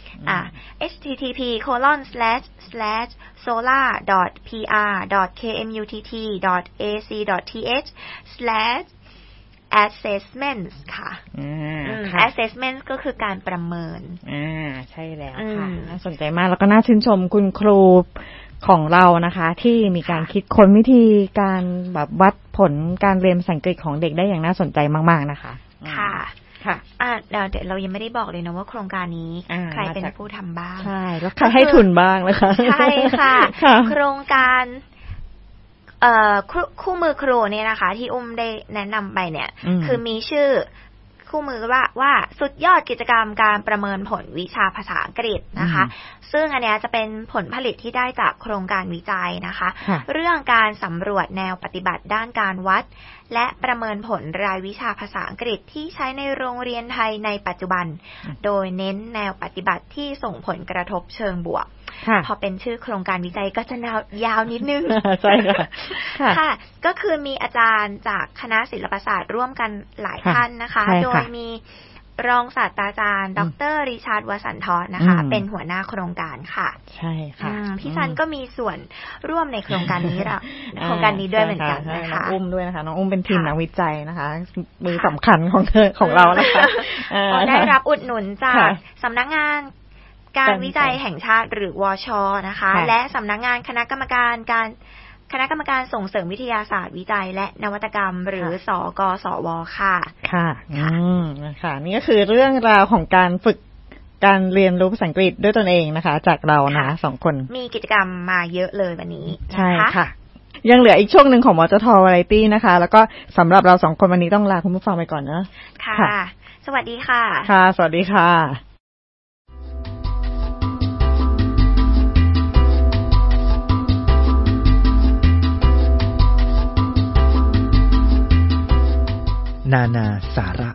http://solar.pr.kmut.ac.th/assessments ค่ะassessments ก็คือการประเมินใช่แล้วค่ะน่าสนใจมากแล้วก็น่าชื่นชมคุณครูของเรานะคะที่มีการคิดค้นวิธีการแบบวัดผลการเรียนภาษาอังกฤษของเด็กได้อย่างน่าสนใจมากๆนะคะค่ะเดี๋ยวเรายังไม่ได้บอกเลยนะว่าโครงการนี้ใครเป็นผู้ทำบ้างใช่แล้วใครให้ทุนบ้างนะคะใช่ค่ะโครงการคู่มือครูเนี่ยนะคะที่อุ้มได้แนะนำไปเนี่ยคือมีชื่อคู่มือว่าสุดยอดกิจกรรมการประเมินผลวิชาภาษาอังกฤษนะคะซึ่งอันนี้จะเป็นผลผลิตที่ได้จากโครงการวิจัยนะคะเรื่องการสำรวจแนวปฏิบัติด้านการวัดและประเมินผลรายวิชาภาษาอังกฤษที่ใช้ในโรงเรียนไทยในปัจจุบันโดยเน้นแนวปฏิบัติที่ส่งผลกระทบเชิงบวกพอเป็นชื่อโครงการวิจัยก็จะยาวนิดนึงใช่ค่ะก็คือมีอาจารย์จากคณะศิลปศาสตร์ร่วมกันหลายท่านนะคะโดยมีรองศาสตราจารย์ดร.ริชาร์ด วสันทรนะคะเป็นหัวหน้าโครงการค่ะใช่ค่ะพี่ซันก็มีส่วนร่วมในโครงการนี้โครงการนี้ด้วยเหมือนกันนะคะน้องอุ้มด้วยนะคะน้องอุ้มเป็นทีมนักวิจัยนะคะมือสำคัญของเรานะคะได้รับอุดหนุนจากสำนักงานการวิจัยแห่งชาติหรือวช.นะคะและสำนักงานคณะกรรมการส่งเสริมวิทยาศาสตร์วิจัยและนวัตกรรมหรือสกสว.ค่ะค่ะค่ะนี่ก็คือเรื่องราวของการฝึกการเรียนรู้ภาษาอังกฤษด้วยตนเองนะคะจากเรานะ2คนมีกิจกรรมมาเยอะเลยวันนี้ใช่ค่ะยังเหลืออีกช่วงนึงของมจท. Variety นะคะแล้วก็สำหรับเรา2คนวันนี้ต้องลาคุณผู้ฟังไปก่อนนะค่ะสวัสดีค่ะค่ะสวัสดีค่ะนานาสาระ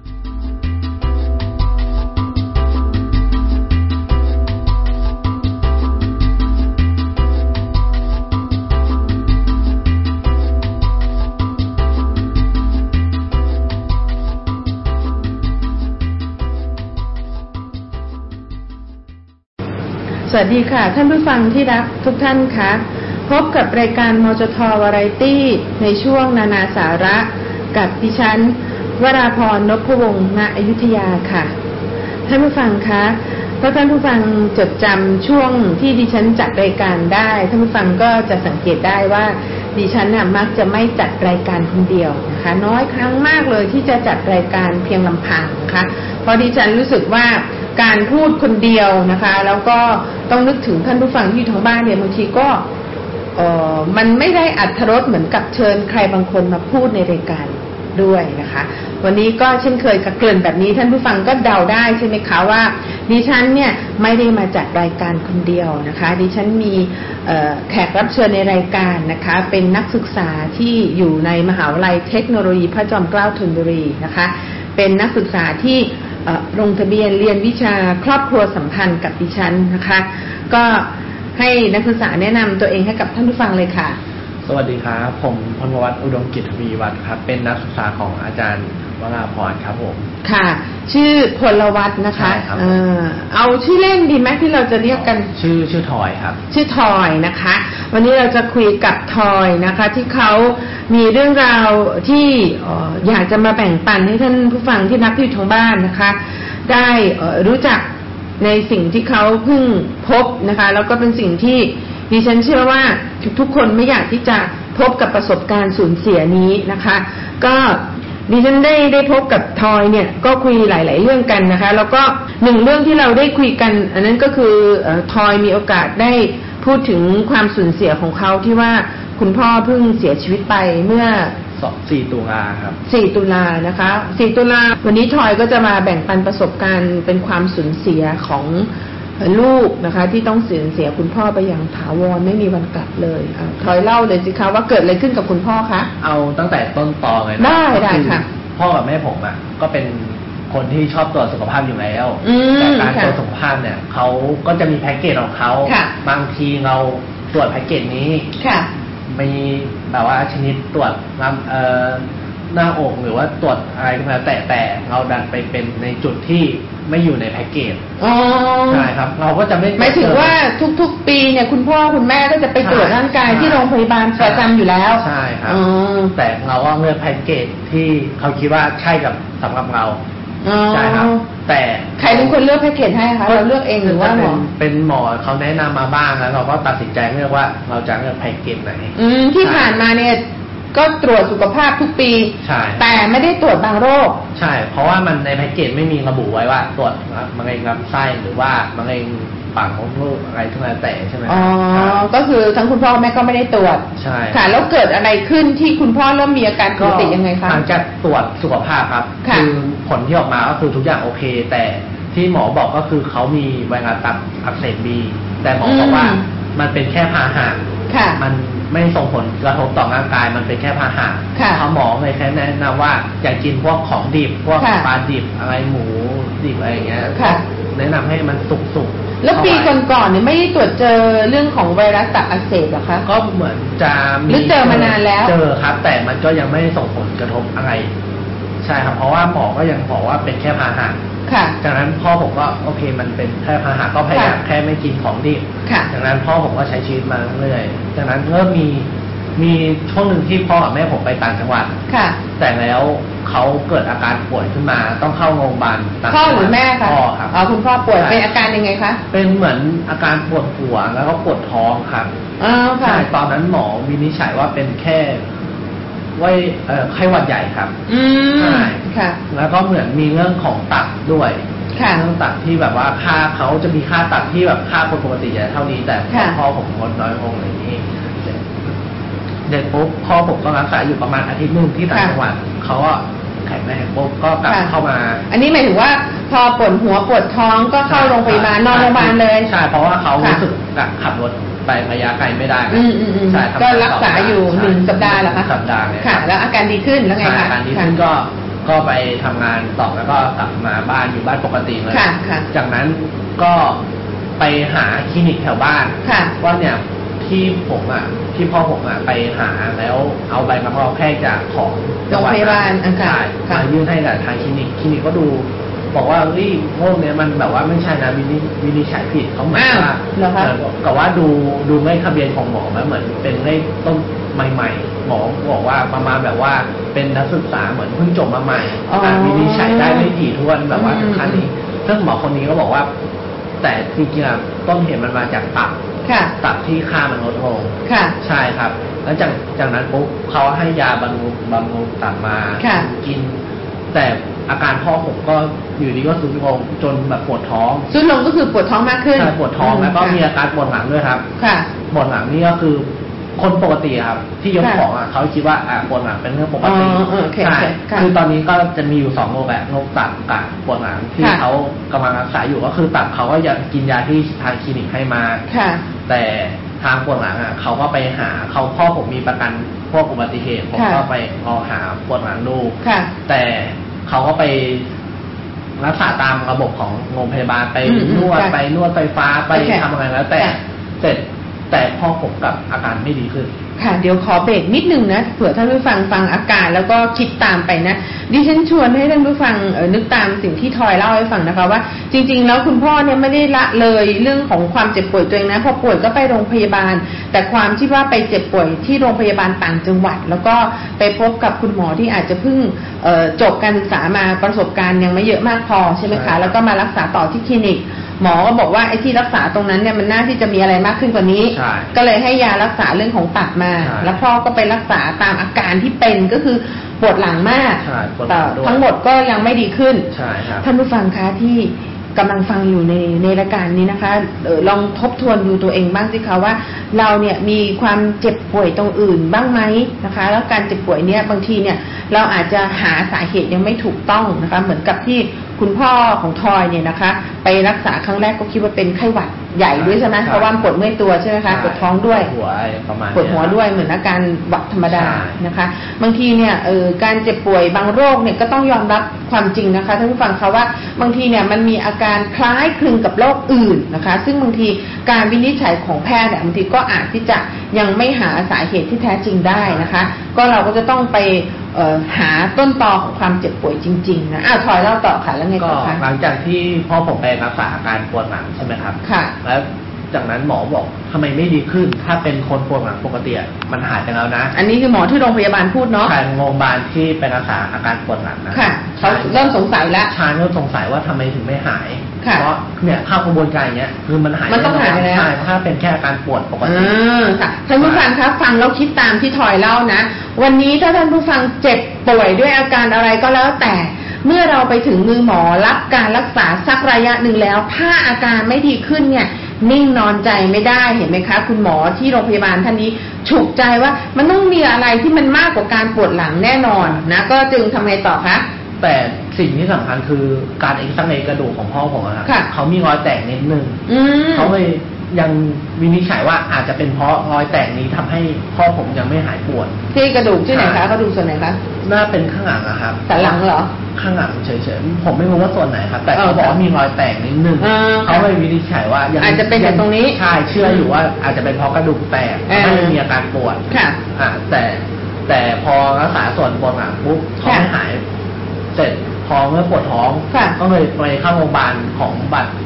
สวัสดีค่ะท่านผู้ฟังที่รักทุกท่านคะพบกับรายการมจท. Variety ในช่วงนานาสาระกับดิฉันวราพร นพวงศ์ ณ อยุธยาค่ะท่านผู้ฟังคะถ้าท่านผู้ฟังจดจำช่วงที่ดิฉันจัดรายการได้ท่านผู้ฟังก็จะสังเกตได้ว่าดิฉันมักจะไม่จัดรายการคนเดียวนะคะน้อยครั้งมากเลยที่จะจัดรายการเพียงลำพังนะคะเพราะดิฉันรู้สึกว่าการพูดคนเดียวนะคะแล้วก็ต้องนึกถึงท่านผู้ฟังที่อยู่ทางบ้านเนี่ยบางทีก็มันไม่ได้อรรถรสเหมือนกับเชิญใครบางคนมาพูดในรายการด้วยนะคะวันนี้ก็เช่นเคยกับเกริ่นแบบนี้ท่านผู้ฟังก็เดาได้ใช่ไหมคะว่าดิฉันเนี่ยไม่ได้มาจัดรายการคนเดียวนะคะดิฉันมีแขกรับเชิญในรายการนะคะเป็นนักศึกษาที่อยู่ในมหาวิทยาลัยเทคโนโลยีพระจอมเกล้าธนบุรีนะคะเป็นนักศึกษาที่ลงทะเบียนเรียนวิชาครอบครัวสัมพันธ์กับดิฉันนะคะก็ให้นักศึกษาแนะนำตัวเองให้กับท่านผู้ฟังเลยค่ะสวัสดีครับผมพลวัฒน์อุดมกิจทวีวัฒน์ครับเป็นนักศึกษาของอาจารย์วราพรครับผมค่ะชื่อพลวัฒน์นะคะเอาชื่อเล่นดีไหมที่เราจะเรียกกันชื่อทอยครับชื่อทอยนะคะวันนี้เราจะคุยกับทอยนะคะที่เขามีเรื่องราวที่อยากจะมาแบ่งปันให้ท่านผู้ฟังที่รักที่อยู่ทางบ้านนะคะได้รู้จักในสิ่งที่เขาเพิ่งพบนะคะแล้วก็เป็นสิ่งที่ดิฉันเชื่อว่าทุกคนไม่อยากที่จะพบกับประสบการณ์สูญเสียนี้นะคะก็ดิฉันได้พบกับทอยเนี่ยก็คุยหลายๆเรื่องกันนะคะแล้วก็หนึ่งเรื่องที่เราได้คุยกันอันนั้นก็คือทอยมีโอกาสได้พูดถึงความสูญเสียของเขาที่ว่าคุณพ่อเพิ่งเสียชีวิตไปเมื่อ 4 ตุลาครับ 4 ตุลานะคะ4 ตุลาวันนี้ทอยก็จะมาแบ่งปันประสบการณ์เป็นความสูญเสียของลูกนะคะที่ต้องสูญเสียคุณพ่อไปอย่างถาวรไม่มีวันกลับเลยทอยเล่าเลยสิคะว่าเกิดอะไรขึ้นกับคุณพ่อคะเอาตั้งแต่ต้นตอเลยได้ค่ะพ่อกับแม่ผมก็เป็นคคนที่ชอบตรวจสุขภาพอยู่แล้วแต่การตรวจสุขภาพเนี่ยเขาก็จะมีแพ็กเกจของเขาบางทีเราตรวจแพ็กเกจนี้มีแบบว่าชนิดตรวจหน้าอกหรือว่าตรวจอะไรก็แล้วแต่เราดันไปเป็นในจุดที่ไม่อยู่ในแพ็กเกจใช่ครับเราก็จะไม่หมายถึงว่าทุกๆปีเนี่ยคุณพ่อคุณแม่ก็จะไปตรวจร่างกายที่โรงพยาบาลประจำอยู่แล้วใช่ครับแต่เราก็เลือกแพ็กเกจที่เขาคิดว่าใช่กับสำหรับเราใช่ครับแต่ใครเป็นคนเลือกแพ็กเกจให้คะเราเลือกเองหรือว่าหมอเป็นหมอเขาแนะนำมาบ้างแล้วเราก็ตัดสินใจเลือกว่าเราจะเลือกแพ็กเกจไหนที่ผ่านมาเนี่ยก็ตรวจสุขภาพทุกปีแต่ไม่ได้ตรวจบางโรคใช่เพราะว่ามันในแพ็กเกจไม่มีระบุไว้ว่าตรวจมะเร็งลำไส้หรือว่ามะเร็งปากมดลูกอะไรทั้งนั้นแต่ใช่ไหมอ๋อก็คือทั้งคุณพ่อแม่ก็ไม่ได้ตรวจใช่ค่ะแล้วเกิดอะไรขึ้นที่คุณพ่อเริ่มมีอาการปกติยังไงคะหลังจากตรวจสุขภาพครับคือผลที่ออกมาก็คือทุกอย่างโอเคแต่ที่หมอบอกก็คือเขามีไวรัสตับอักเสบบีแต่หมอบอกว่ามันเป็นแค่พาหะมันไม่ส่งผลกระทบต่อร่างกายมันเป็นแค่พาหะเขาหมอเลยแค่แนะนำว่าอย่ากินพวกของดิบพวกปลาดิบอะไรหมูดิบอะไรอย่างเงี้ยแนะนำให้มันสุกแล้วปีก่อนๆเนี่ยไม่ได้ตรวจเจอเรื่องของไวรัสตับอักเสบหรอคะก็เหมือนจะหรือเจอมานานแล้วเจอครับแต่มันก็ยังไม่ส่งผลกระทบอะไรใช่ครับเพราะว่าหมอก็ยังบอกว่าเป็นแค่พาหะจากนั้นพ่อผมก็โอเคมันเป็นแค่พาหะก็พยายามแค่ไม่กินของดิบจากนั้นพ่อผมก็ใช้ชีวิตมาเรื่อยๆจากนั้นเริ่มมีช่วงหนึ่งที่พ่อกับแม่ผมไปต่างจังหวัดแต่แล้วเขาเกิดอาการป่วยขึ้นมาต้องเข้าโรงพยาบาลพ่อหรือแม่คะพ่อครับคุณพ่อป่วยเป็นอาการยังไงคะเป็นเหมือนอาการปวดหัวแล้วก็ปวดท้องครับใช่ตอนนั้นหมอวินิจฉัยว่าเป็นแค่ไข้หวัดใหญ่ครับใช่ค่ะแล้วก็เหมือนมีเรื่องของตับด้วยเรื่องตับที่แบบว่าค่าเขาจะมีค่าตับที่แบบค่าคนปกติจะเท่านี้แต่พ่อผมลดน้อยลงอะไรนี้เด็กปุ๊บพ่อผมก็รักษาอยู่ประมาณอาทิตย์นึงที่ต่างจังหวัดเขาก็แข็งแรงปุ๊บก็กลับเข้ามาอันนี้หมายถึงว่าพอปวดหัวปวดท้องก็เข้าโรงพยาบาลนอนโรงพยาบาลเลยใช่เพราะว่าเขารู้สึกขับรถไประยะไกลไม่ได้ใช่ก็รักษาอยู่1 สัปดาห์เหรอคะสัปดาห์เนี่ยค่ะแล้วอาการดีขึ้นแล้วไงคะอาการดีขึ้นก็ไปทำงานต่อแล้วก็กลับมาบ้านอยู่บ้านปกติเลยจากนั้นก็ไปหาคลินิกแถวบ้านว่าเนี่ยที่พ่อผมไปหาแล้วเอาใบรับรองแพทย์จากของโรงพยาบาลมายื่นให้กับทางคลินิกก็ดูบอกว่าโรคเนี้ยมันแบบว่าไม่ใช่นะวินิจฉัยผิดเขาหมายว่าแต่ว่าดูไม่ทะเบียนของหมอเหมือนเป็นเลขต้นใหม่ๆหมอบอกว่าประมาณแบบว่าเป็นนักศึกษาเหมือนเพิ่งจบมาใหม่วินิจฉัยได้ไม่ถี่ถ้วนแบบว่าถึงขั้นนี้ซึ่งหมอคนนี้ก็บอกว่าแต่จริงๆต้นเหตุมันมาจากตับที่ค่ามันลดลงใช่ครับแล้วจากนั้นปุ๊บเขาให้ยาบำรุงตับมากินแต่อาการพ่อผมก็อยู่ดีก็ทรุดลงจนแบบปวดท้องทรุดลงก็คือปวดท้องมากขึ้นใช่ปวดท้องแล้วก็มีอาการปวดหลังด้วยครับปวดหลังนี่ก็คือคนปกติครับที่ยกของเขาคิดว่าปวดหลังเป็นเรื่องปกติใช่คือตอนนี้ก็จะมีอยู่2 โรคแบบโรคตับกับปวดหลังที่เขากำลังรักษาอยู่ก็คือตับเขาก็ยังกินยาที่ทางคลินิกให้มาแต่ทางปวดหลังเขาก็ไปหาพ่อผมมีประกันพวกอุบัติเหตุผมก็ไปรอหาปวดหลังดูแต่เขาก็ไปรักษาตามระบบของโรงพยาบาลไปนวดไฟฟ้าไปทำอะไรแล้วแต่พ่อผมกับอาการไม่ดีขึ้นค่ะเดี๋ยวขอเบรกนิดนึงนะเผื่อท่านผู้ฟังอาการแล้วก็คิดตามไปนะดิฉันชวนให้ท่านผู้ฟังนึกตามสิ่งที่ทอยเล่าให้ฟังนะคะว่าจริงๆแล้วคุณพ่อเนี่ยไม่ได้ละเลยเรื่องของความเจ็บป่วยตัวเองนะพอป่วยก็ไปโรงพยาบาลแต่ความที่ว่าไปเจ็บป่วยที่โรงพยาบาลต่างจังหวัดแล้วก็ไปพบกับคุณหมอที่อาจจะเพิ่งจบการศึกษามาประสบการณ์ยังไม่เยอะมากพอใช่ไหมคะแล้วก็มารักษาต่อที่คลินิกหมอก็บอกว่าไอ้ที่รักษาตรงนั้นเนี่ยมันน่าที่จะมีอะไรมากขึ้นกว่านี้ก็เลยให้ยารักษาเรื่องของตับมาแล้วพ่อก็ไปรักษาตามอาการที่เป็นก็คือปวดหลังมากแต่ทั้งหมดก็ยังไม่ดีขึ้นท่านผู้ฟังคะที่กำลังฟังอยู่ในรายการนี้นะคะลองทบทวนดูตัวเองบ้างสิคะว่าเราเนี่ยมีความเจ็บป่วยตรงอื่นบ้างไหมนะคะแล้วการเจ็บป่วยเนี่ยบางทีเนี่ยเราอาจจะหาสาเหตุยังไม่ถูกต้องนะคะเหมือนกับที่คุณพ่อของทอยเนี่ยนะคะไปรักษาครั้งแรกก็คิดว่าเป็นไข้หวัดใหญ่ด้วยใช่ไหมเพราะว่าปวดเมื่อยตัวใช่ไหมคะปวดท้องด้วยปวดหัวด้วยเหมือนอาการหวัดธรรมดานะคะบางทีเนี่ยการเจ็บป่วยบางโรคเนี่ยก็ต้องยอมรับความจริงนะคะท่านผู้ฟังคะว่าบางทีเนี่ยมันมีอาการคล้ายคลึงกับโรคอื่นนะคะซึ่งบางทีการวินิจฉัยของแพทย์เนี่ยบางทีก็อาจที่จะยังไม่หาสาเหตุที่แท้จริงได้นะคะก็เราก็จะต้องไปหาต้นตอของความเจ็บป่วยจริงๆนะทอยเล่าต่อค่ะแล้วไงต่อคะหลังจากที่พ่อผมไปรักษาอาการปวดหลังใช่ไหมครับค่ะแล้วจากนั้นหมอบอกทำไมไม่ดีขึ้นถ้าเป็นคนปวดหลังปกติมันหายไปแล้วนะอันนี้คือหมอที่โรงพยาบาลพูดเนาะใช่โรงพยาบาลที่ไปรักษาอาการปวดหลังนะค่ะเขาเริ่มสงสัยแล้วชาเริ่มสงสัยว่าทำไมถึงไม่หายเพราะเนี่ยภาพกระบวนการอย่างเงี้ยคือมันหายมันต้องหายแล้วใช่ถ้าเป็นแค่อาการปวดปกติค่ะท่านผู้ฟังครับฟังแล้วคิดตามที่ทอยเล่านะวันนี้ถ้าท่านผู้ฟังเจ็บป่วยด้วยอาการอะไรก็แล้วแต่เมื่อเราไปถึงมือหมอรับการรักษาสักระยะหนึ่งแล้วถ้าอาการไม่ดีขึ้นเนี่ยนิ่งนอนใจไม่ได้เห็นไหมคะคุณหมอที่โรงพยาบาลท่านนี้ฉุกใจว่ามันต้องมีอะไรที่มันมากกว่าการปวดหลังแน่นอนนะก็จึงทำไงต่อคะแต่สิ่งที่สำคัญคือการเอ็กซเรย์กระดูกของพ่อผมครับเขามีรอยแตกนิดนึงเขาเลยยังวินิจฉัยว่าอาจจะเป็นเพราะรอยแตกนี้ทำให้พ่อผมยังไม่หายปวดที่กระดูกที่ไหนคะกระดูกส่วนไหนคะน่าเป็นข้างหลังนะครับแต่หลังเหรอข้างหลังเฉยๆผมไม่รู้ว่าส่วนไหนครับแต่เขาบอกว่ามีรอยแตกนิดนึงเขาเลยวินิจฉัยว่าอาจจะเป็นจากตรงนี้ใช่เชื่ออยู่ว่าอาจจะเป็นเพราะกระดูกแตกไม่มีอาการปวดค่ะแต่พอรักษาส่วนปวดหลังปุ๊บเขาไม่หายเสร็จพอเมื่อปวดท้องก็เลยไปเข้าโรงพยาบาลของบัตร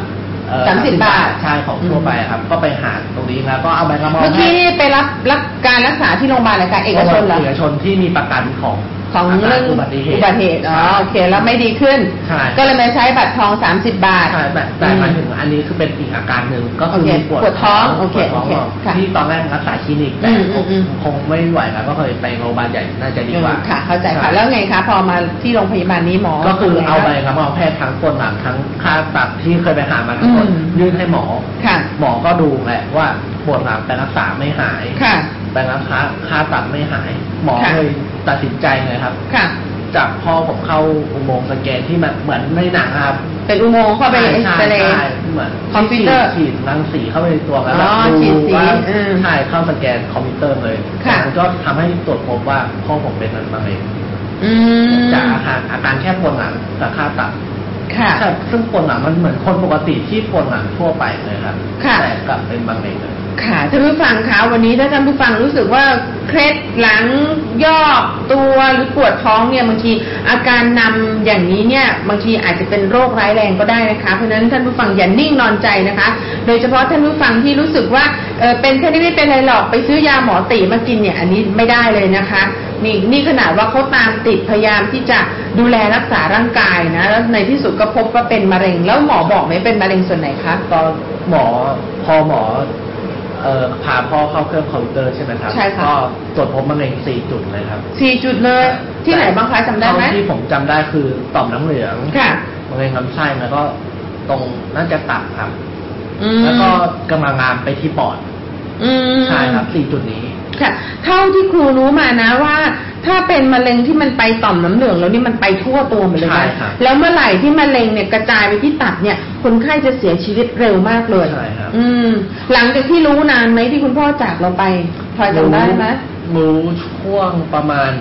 30 บาทใช่ของทั่วไปครับก็ไปหาตรงนี้แล้วก็เอาใบกระหม่อมเมื่อกี้ไปรับการรักษาที่โรงพยาบาลอะไรคะเอกชนเหรอเอกชนที่มีประกันของเรื่องอุบัติเหตุโอเคแล้วไม่ดีขึ้นก็เลยมาใช้บัตรทอง30 บาทใช่แต่หมายถึงอันนี้คือเป็นอีกอาการหนึ่งก็คือปวดท้องโอเคที่ตอนแรกรักษาคลินิกแต่คงไม่ไหวแล้วก็เคยไปโรงพยาบาลใหญ่น่าจะดีกว่าค่ะเข้าใจค่ะแล้วไงคะพอมาที่โรงพยาบาลนี้หมอก็คือเอาใบรับรองแพทย์ทั้งปวดหลังทั้งค่าตัดที่เคยไปหามาทั้งหมดยื่นให้หมอหมอก็ดูแหละว่าปวดหลังไปรักษาไม่หายไปรักษาค่าตัดไม่หายหมอเลยตัดสินใจเลยครับจากพ่อผมเข้าอุโมงค์สแกนที่มันเหมือนในหนังครับเป็นอุโมงค์เข้าไปในเอ็กซเรย์เหมือนคอมพิวเตอร์ฉีดรังสีเข้าไปในตัวแล้วดูว่าใช่เข้าสแกนคอมพิวเตอร์เลยมันก็ทำให้ตรวจพบว่าพ่อผมเป็นมะเร็งจากอาการแค่ปวดหลังกับค่าตับใช่ซึ่งปวดหลังมันเหมือนคนปกติที่ปวดหลังทั่วไปเลยครับแต่กลับเป็นมะเร็งเลยค่ะท่านผู้ฟังคะวันนี้ถ้าท่านผู้ฟังรู้สึกว่าเคล็ดหลังย่อตัวหรือปวดท้องเนี่ยบางทีอาการนำอย่างนี้เนี่ยบางทีอาจจะเป็นโรคร้ายแรงก็ได้นะคะเพราะฉะนั้นท่านผู้ฟังอย่านิ่งนอนใจนะคะโดยเฉพาะท่านผู้ฟังที่รู้สึกว่าเป็นแค่นี้ไม่เป็นไรหรอกไปซื้อยาหมอตีมากินเนี่ยอันนี้ไม่ได้เลยนะคะนี่ขนาดว่าเขาตามติดพยายามที่จะดูแลรักษาร่างกายนะแล้วในที่สุดก็พบว่าเป็นมะเร็งแล้วหมอบอกไหมเป็นมะเร็งส่วนไหนคะตอนหมอพาพ่อเข้าเครื่องคอมพิวเตอร์ใช่ไหมครับใช่ค่ะก็ตรวจพบมะเร็ง4 จุดเลยครับ 4 จุดเลยที่ไหนบ้างคะจำได้ไหมที่ผมจำได้คือต่อมน้ำเหลืองมะเร็งลำไส้แล้วก็ตรงน่าจะตับครับแล้วก็กำลังงามไปที่ปอดใช่ครับ4 จุดนี้ค่ะเท่าที่ครูรู้มานะว่าถ้าเป็นมะเร็งที่มันไปต่อมน้ำเหลืองแล้วนี่มันไปทั่วตัวหมดเลยนะแล้วเมื่อไหร่ที่มะเร็งเนี่ยกระจายไปที่ตับเนี่ยคนไข้จะเสียชีวิตเร็วมากเลยใช่ครับหลังจากที่รู้นานไหมที่คุณพ่อจากเราไปพอจำได้ไหมรู้ช่วงประมาณ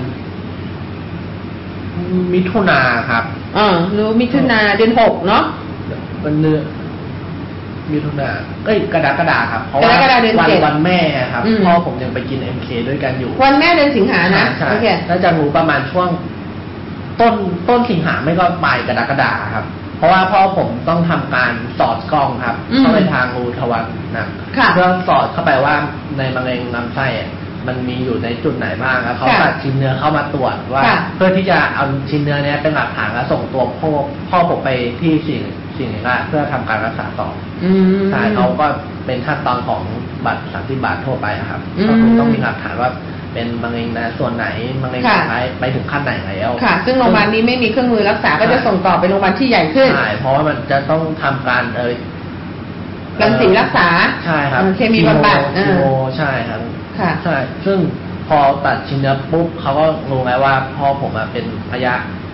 มิถุนาครับรู้มิถุนาเดือน6เนาะมันเนื้อมิถุนาก็กรกฎาครับเพราะว่าวันแม่ครับพ่อผมยังไปกิน MK ด้วยกันอยู่วันแม่เดือนสิงหานะโอเคน่าจะรู้ประมาณช่วงต้นสิงหาไม่ก็ปลายกรกฎาครับเพราะว่าพ่อผมต้องทำการสอดกล้องครับเข้าไปทางรูทวารนะเพื่อสอดเข้าไปว่าในมะเร็งลำไส้มันมีอยู่ในจุดไหนบ้างแล้วเขาตัดชิ้นเนื้อเข้ามาตรวจว่าเพื่อที่จะเอาชิ้นเนื้อนี้เป็นหลักฐานแล้วส่งตัวพ่อผมไปที่สิ่งนี้เพื่อทำการรักษาต่อใช่เขาก็เป็นขั้นตอนของบัตร30 บาททั่วไปครับก็คือต้องมีหลักฐานว่าเป็นมะเร็งนะส่วนไหนมะเร็งไปถึงขั้นไหนแล้วค่ะซึ่งโรงพยาบาลนี้ไม่มีเครื่องมือรักษาก็จะส่งต่อไปโรงพยาบาลที่ใหญ่ขึ้นใช่เพราะว่ามันจะต้องทำการรังสีรักษาใช่ครับเคมีบำบัดใช่ครับใช่ซึ่งพอตัดชิ้นเนื้อปุ๊บเขาก็รู้แล้วว่าพ่อผมเป็นระยะที่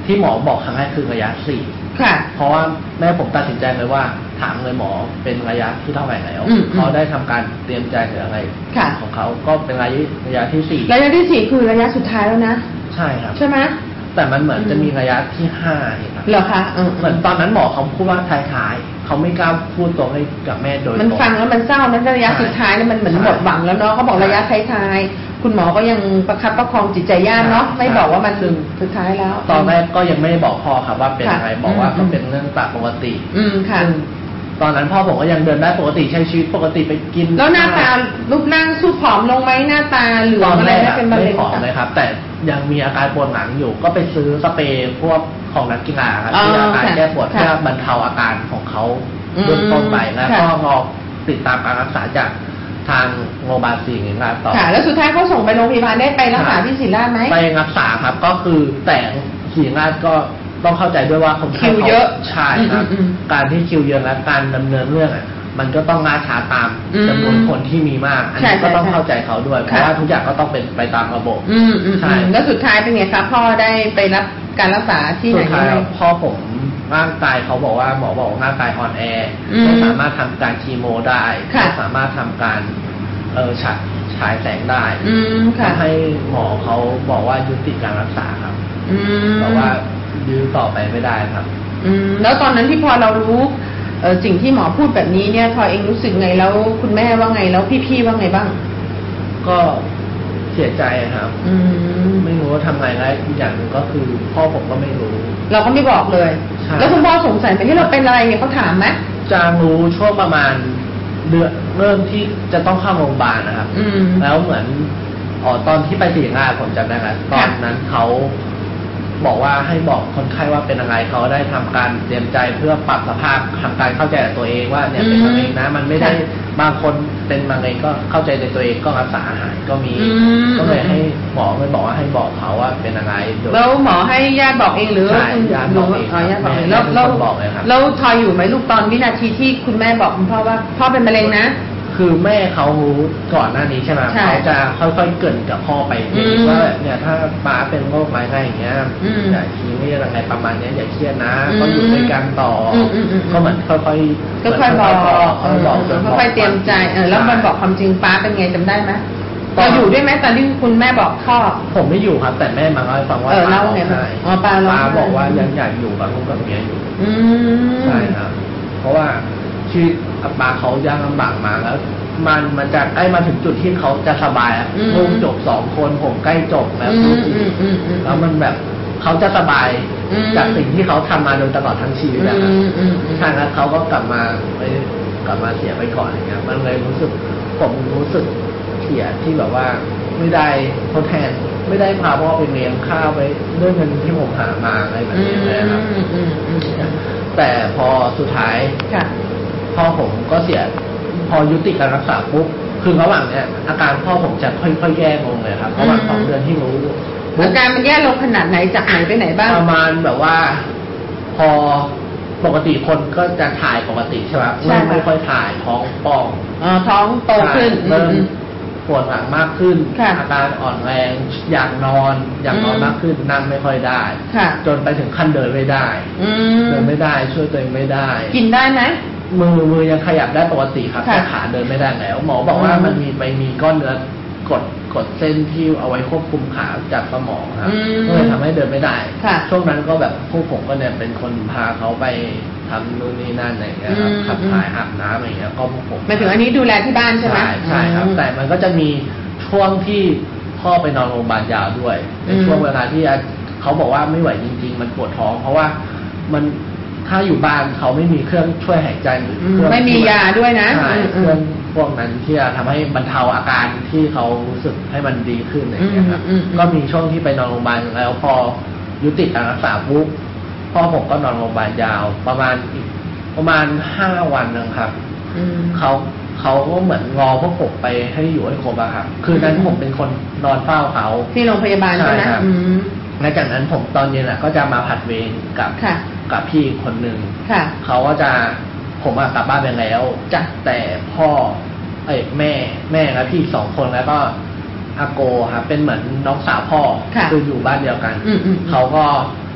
ที่หมอบอกครั้งแรกคือระยะ 4ค่ะเพราะว่าแม่ผมตัดสินใจเลยว่าถามเลยหมอเป็นระยะที่เท่าไหร่แล้วเขาได้ทำการเตรียมใจหรืออะไรของเขาก็เป็นระยะที่4ระยะที่4คือระยะสุดท้ายแล้วนะใช่ครับใช่ไหมแต่มันเหมือนจะมีระยะที่5ครับเหรอคะเหมือนตอนนั้นหมอเขาพูดว่าท้ายๆเขาไม่กล้าพูดตรงให้กับแม่โดยมันฟังแล้วมันเศร้านะระยะสุดท้ายเนี่ยมันเหมือนหมดหวังแล้วเนาะเขาบอกระยะท้ายๆคุณหมอก็ยังประคับประคองจิตใจย่าเนาะไม่บอกว่ามันสุดท้ายแล้วตอนแรกก็ยังไม่ได้บอกพ่อครับว่าเป็นอะไรบอกว่าก็เป็นเรื่องปกติค่ะตอนนั้นพ่อผมก็ยังเดินได้ปกติใช้ชีวิตปกติไปกินแล้วหน้าตารูปร่างสู้ผอมลงไหมหน้าตาเหลืองอะไรไม่เป็นมะเร็งไม่ผอมเลยครับแต่ยังมีอาการปวดหลังอยู่ก็ไปซื้อสเปรย์พวกของนักกีฬาครับที่อาการแก้ปวดเพื่อบรรเทาอาการของเขาเบื้องต้นไปแล้วก็รอติดตามการรักษาจากทางโรงพยาบาลศิริราชต่อแล้วสุดท้ายเขาส่งไปโรงพยาบาลได้ไปรักษาที่ศิริราชไหมไปรักษาครับก็คือแต่ศิริราชก็ต้องเข้าใจด้วยว่าคนไข้คิวเยอะใช่ครับการที่คิวเยอะและการดำเนินเรื่องมันก็ต้องล่าช้าตามจำนวนคนที่มีมากอันนี้ก็ต้องเข้าใจเขาด้วยเพราะว่าทุกอย่างก็ต้องเป็นไปตามระบบใช่แล้วสุดท้ายเป็นไงครับพ่อได้ไปรับการรักษาที่ไหนพ่อผมร่างกายเขาบอกว่าหมอบอกร่างกายอ่อนแอไม่สามารถทำการคีโมได้ไม่สามารถทำการฉายแสงได้ทำให้หมอเขาบอกว่ายุติการรักษาครับเพราะว่ายื้อต่อไปไม่ได้ครับแล้วตอนนั้นที่พอเรารู้สิ่งที่หมอพูดแบบนี้เนี่ยพอเองรู้สึกไงแล้วคุณแม่ว่าไงแล้วพี่ๆว่าไงบ้างก็เสียใจครับไม่รู้ว่าทำไงแล้วอีกอย่างหนึ่งก็คือพ่อผมก็ไม่รู้เราก็ไม่บอกเลยแล้วคุณพ่อสงสัยไหมที่เราเป็นอะไรเนี่ยเขาถามไหมจะรู้ช่วงประมาณเดือนเริ่มที่จะต้องเข้าโรงพยาบาลนะครับแล้วเหมือนตอนที่ไปศิริราชผมจำได้ครับตอนนั้นเขาบอกว่าให้บอกคนไข้ว่าเป็นอะไรเขาได้ทำการเตรียมใจเพื่อปรับสภาพทำการเข้าใจตัวเองว่าเนี่ยเป็นมะเร็งนะมันไม่ได้บางคนเป็นมะเร็งก็เข้าใจในตัวเองก็รักษาหายก็มีก็เลยให้หมอไม่บอกว่าให้บอกเขาว่าเป็นอะไรแล้วหมอให้ญาติบอกเองหรือญาติบอกเองแล้วทอยอยู่ไหมลูกตอนวินาทีที่คุณแม่บอกคุณพ่อว่าพ่อเป็นมะเร็งนะคือแม่เขารู้ก่อนหน้านี้ใช่ไหมเขาจะค่อยๆเกริ่นกับพ่อไปว่าเนี่ยถ้าป้าเป็นโรคร้ายแรงอย่างเงี้ยอย่าคิดนี่อะไรประมาณนี้อย่าเครียดนะก็อยู่ด้วยกันต่อก็เหมือนค่อยๆบอกค่อยๆเตรียมใจแล้วมันบอกความจริงป้าเป็นไงจำได้ไหมเราอยู่ด้วยไหมตอนที่คุณแม่บอกพ่อผมไม่อยู่ครับแต่แม่มาเล่าให้ฟังว่าป้าบอกป้าบอกว่ายังอยากอยู่กับลูกกับเมียอยู่ใช่ครับเพราะว่าชีวิตป้าเขายากลำบากมาแล้วมันจะใกล้มาถึงจุดที่เขาจะสบายลูกจบ2 คนผมใกล้จบแล้วแล้วมันแบบเขาจะสบายจากสิ่งที่เขาทำมาโดยตลอดทั้งชีวิตนะครับใช่แล้วเขาก็กลับมาเสียไปก่อนอย่างเงี้ยมันเลยผมรู้สึกเสียที่แบบว่าไม่ได้ทดแทนไม่ได้พาพ่อไปเลี้ยงข้าวไปด้วยเงินที่ผมหามาอะไรแบบนี้เลยครับแต่พอสุดท้ายพ่อผมก็เสียพอยุติการรักษาปุ๊บคือระหว่างเนี้ยอาการพ่อผมจะค่อยๆแย่ลงเลยครับระหว่าง2 เดือนที่รู้อาการมันแย่ลงขนาดไหนจากไหนไปไหนบ้างประมาณแบบว่าพอปกติคนก็จะถ่ายปกติใช่ไหมไม่ค่อยถ่ายท้องป่องท้องโตขึ้นเริ่มปวดหลังมากขึ้นอาการอ่อนแรงอยากนอนมากขึ้นนั่งไม่ค่อยได้จนไปถึงขั้นเดินไม่ได้เดินไม่ได้ช่วยตัวเองไม่ได้กินได้ไหมมือยังขยับได้ปกติครับแต่ขาเดินไม่ได้แล้วหมอบอกว่ามันมีก้อนเนื้อกดเส้นที่เอาไว้ควบคุมขาจากสมองครับก็เลยทำให้เดินไม่ได้ช่วงนั้นก็แบบพวกผมก็เนี่ยเป็นคนพาเขาไปทำนู่นนี่นั่นอะไรอย่างเงี้ยครับขับถ่ายอาบน้ำอะไรเงี้ยก็พวกผมหมายถึงอันนี้ดูแลที่บ้านใช่ไหมใช่ครับแต่มันก็จะมีช่วงที่พ่อไปนอนโรงพยาบาลยาวด้วยในช่วงเวลาที่เขาบอกว่าไม่ไหวจริงๆมันปวดท้องเพราะว่ามันถ้าอยู่บ้านเขาไม่มีเครื่องช่วยหายใจหรือไม่มียาด้วยนะเครื่องพวกนั้นที่จะทำให้บรรเทาอาการที่เขารู้สึกให้มันดีขึ้นอะไรอย่างเงี้ยครับก็มีช่วงที่ไปนอนโรงพยาบาลแล้วพอยุติการรักษาปุ๊บพ่อผมก็นอนโรงพยาบาลยาวประมาณ5 วันนึงครับเขาก็เหมือนงอพวกผมไปให้อยู่ให้ครบอะครับคือนั้นผมเป็นคนนอนเฝ้าเขาที่โรงพยาบาลใช่ไหมหลังจากนั้นผมตอนเย็นก็จะมาผัดเวรกับพี่คนหนึ่งเขาก็จะผมกลับบ้านไปแล้วแต่พ่อแม่และพี่2 คนแล้วก็อาโกครับเป็นเหมือนน้องสาวพ่อคืออยู่บ้านเดียวกันเขาก็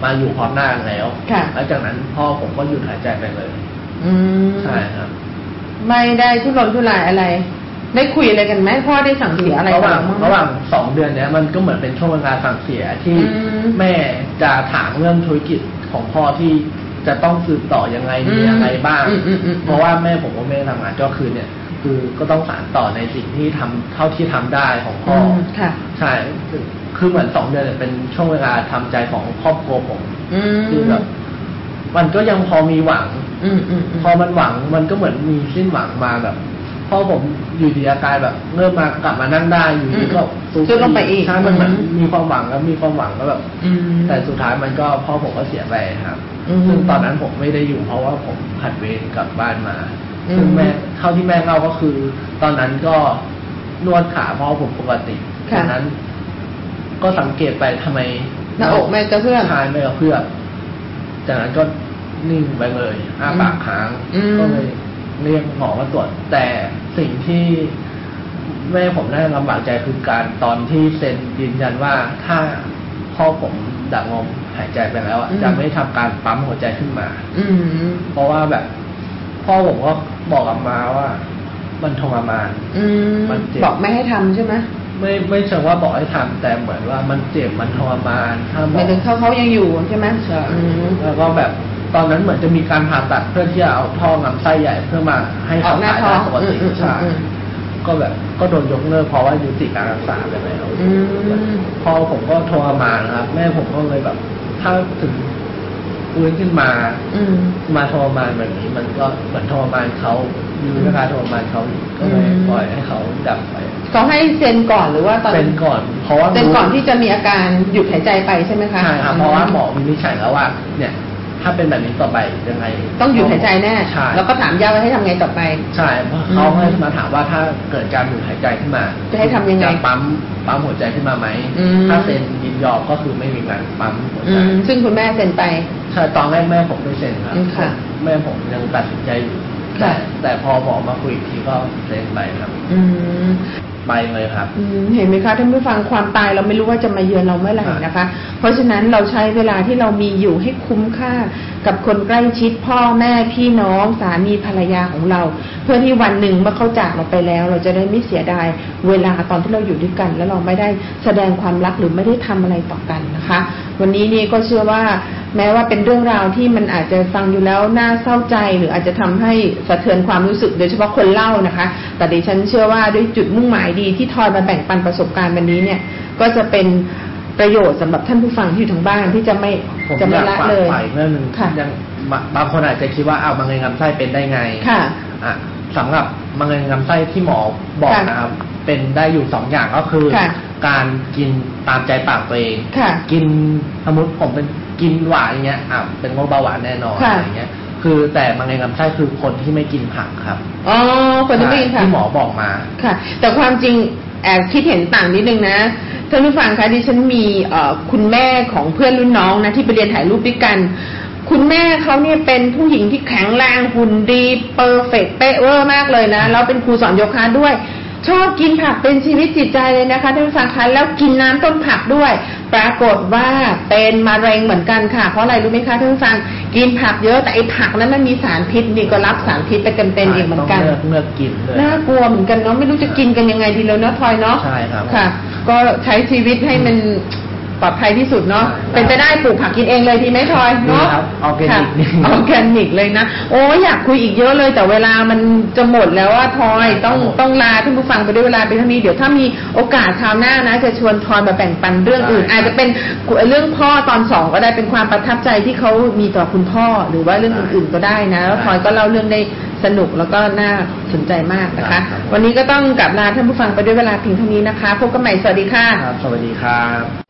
มาอยู่พร้อมหน้ากันแล้วแล้วจากนั้นพ่อผมก็หยุดหายใจไปเลยใช่ครับไม่ได้ทุรนทุรายอะไรได้คุยอะไรกันไหมพ่อได้สั่งเสียอะไรระหว่าง2 เดือนเนี้ยมันก็เหมือนเป็นช่วงเวลาสั่งเสียที่แม่จะถามเรื่องธุรกิจของพ่อที่จะต้องสืบต่อยังไงมีอะไรบ้างเพราะว่าแม่ผมก็ไม่ได้ทำงานก็คือเนี่ยคือก็ต้องสานต่อในสิ่งที่ทำเท่าที่ทำได้ของพ่อใช่คือเหมือน2 เดือนเป็นช่วงเวลาทำใจของครอบครัวผมคือแบบมันก็ยังพอมีหวังพอมันหวังมันก็เหมือนมีสิ้นหวังมาแบบพ่อผมอยู่ดีอาการแบบเริ่มมากลับมานั่งได้อยู่ดีก็สู้ลงไปอีกใช่มันเหมือนมีความหวังแล้วมีความหวังก็แบบแต่สุดท้ายมันก็พ่อผมก็เสียไปครับซึ่งตอนนั้นผมไม่ได้อยู่เพราะว่าผมผัดเวรกลับบ้านมาซึ่งแม่เท่าที่แม่เล่าก็คือตอนนั้นก็นวดขาพ่อผมปกติจากนั้นก็สังเกตไปทำไมหน้าอกไม่กระเพื่อมทายไม่กระเพื่อมจากนั้นก็นิ่งไปเลยอ้าปากค้างก็เลยเรียกหมอมาตรวจแต่สิ่งที่แม่ผมได้ลำบากใจคือการตอนที่เซ็นยืนยันว่าถ้าพ่อผมดับลมหายใจไปแล้วจะไม่ทำการปั๊มหัวใจขึ้นมาเพราะว่าแบบพ่อผมก็บอกกับมาว่ามันทรมานมันเจ็บบอกไม่ให้ทำใช่ไหมไม่เชิงว่าบอกให้ทำแต่เหมือนว่ามันเจ็บมันทรมานถ้าหมายถึงเขายังอยู่ใช่ไหมใช่แล้วก็แบบตอนนั้นเหมือนจะมีการผ่าตัดเพื่อที่จะเอาท่อลำไส้ใหญ่เพื่อมาให้ขับถ่ายได้ปกติใช่ก็แบบก็โดนยกเลิกเพราะว่ายุติการรักษาไปแล้วพอผมก็ทรมานครับแม่ผมก็เลยแบบถ้าถึงฟื้นขึ้นมาทรมานแบบนี้มันก็เหมือนทรมานเขามีเวลาทรมานเขาก็เลยปล่อยให้เขาดับไปเขาให้เซ็นก่อนหรือว่าตอนเซ็นก่อนเพราะว่าเซ็นก่อนที่จะมีอาการหยุดหายใจไปใช่ไหมคะใช่ครับเพราะว่าหมอวินิจฉัยแล้วว่าเนี่ยถ้าเป็นแบบนี้ต่อไปยังไงต้องหยุดหายใจแน่แล้วก็ถามญาติว่าให้ทำไงต่อไปใช่เพราะเขาให้มาถามว่าถ้าเกิดการหยุดหายใจขึ้นมาจะให้ทำยังไงจะปั๊มหัวใจขึ้นมาไหมถ้าเซ็นยินยอมก็คือไม่มีการปั๊มหัวใจซึ่งคุณแม่เซ็นไปใช่ตอนแรกแม่ผมไม่เซ็นครับแม่ผมยังตัดสินใจอยู่แต่พอหมอมาคุยอีกทีก็เซ็นไปครับไปเลยครับเห็นไหมคะท่านผู้ฟังความตายเราไม่รู้ว่าจะมาเยือนเราเมื่อไหร่นะคะเพราะฉะนั้นเราใช้เวลาที่เรามีอยู่ให้คุ้มค่ากับคนใกล้ชิดพ่อแม่พี่น้องสามีภรรยาของเราเพื่อที่วันหนึ่งเมื่อเขาจากเราไปแล้วเราจะได้ไม่เสียดายเวลาตอนที่เราอยู่ด้วยกันแล้วเราไม่ได้แสดงความรักหรือไม่ได้ทำอะไรต่อกันนะคะวันนี้นี่ก็เชื่อว่าแม้ว่าเป็นเรื่องราวที่มันอาจจะฟังอยู่แล้วน่าเศร้าใจหรืออาจจะทำให้สะเทือนความรู้สึกโดยเฉพาะคนเล่านะคะแต่ดิฉันเชื่อว่าด้วยจุดมุ่งหมายดีที่ทอยมาแบ่งปันประสบการณ์วันนี้เนี่ยก็จะเป็นประโยชน์สำหรับท่านผู้ฟังที่อยู่ทางบ้านที่จะไม่ละเลยเรื่องนึงยังบางคนอาจจะคิดว่าเอามะเร็งลำไส้เป็นได้ไงค่ะสำหรับมะเร็งลำไส้ที่หมอบอกนะครับเป็นได้อยู่2 อย่างก็คือการกินตามใจปากตัวเองกินสมมติผมเป็นกินหวานอย่างเงี้ยเป็นโรคเบาหวานแน่นอนอะไรเงี้ยคือแต่มะเร็งลำไส้คือคนที่ไม่กินผักครับคนที่ไม่กินผักที่หมอบอกมาค่ะแต่ความจริงแอบคิดเห็นต่างนิดนึงนะท่านผู้ฟังคะดิฉันมีคุณแม่ของเพื่อนรุ่นน้องนะที่ไปเรียนถ่ายรูปด้วยกันคุณแม่เขาเนี่ยเป็นผู้หญิงที่แข็งแรงหุ่นดีเพอร์เฟกต์เป๊ะเวอร์มากเลยนะแล้วเป็นครูสอนโยคะด้วยชอบกินผักเป็นชีวิตจิตใจเลยนะคะท่านผู้ฟังคะแล้วกินน้ำต้นผักด้วยปรากฏว่าเป็นมะเร็งเหมือนกันค่ะเพราะอะไรรู้ไหมคะท่านผู้ฟังกินผักเยอะแต่ไอ้ผักนั้นมันมีสารพิษนี่ก็รับสารพิษไปเต็มๆเองเหมือนกันเลือกกินเลยน่ากลัวเหมือนกันเนาะไม่รู้จะกินกันยังไงดีแล้วเนาะพลอยเนาะใช่ครับค่ะก็ใช้ชีวิตให้มันปลอดภัยที่สุดเนาะเป็นไปได้ปลูกผักกินเองเลยดีไหมทอยเนาะออร์แกนิกเลยนะโอ้อยากคุยอีกเยอะเลยแต่เวลามันจะหมดแล้วว่าทอยต้องลาท่านผู้ฟังไปด้วยเวลาไปเท่านี้เดี๋ยวถ้ามีโอกาสคราวหน้านะจะชวนทอยมาแบ่งปันเรื่องอื่นอาจจะเป็นเรื่องพ่อตอน2ก็ได้เป็นความประทับใจที่เขามีต่อคุณพ่อหรือว่าเรื่องอื่นๆก็ได้นะแล้วทอยก็เล่าเรื่องได้สนุกแล้วก็น่าสนใจมากนะคะวันนี้ก็ต้องกลับลาท่านผู้ฟังไปด้วยเวลาเพียงเท่านี้นะคะพบกันใหม่สวัสดีค่ะสวัสดีครับ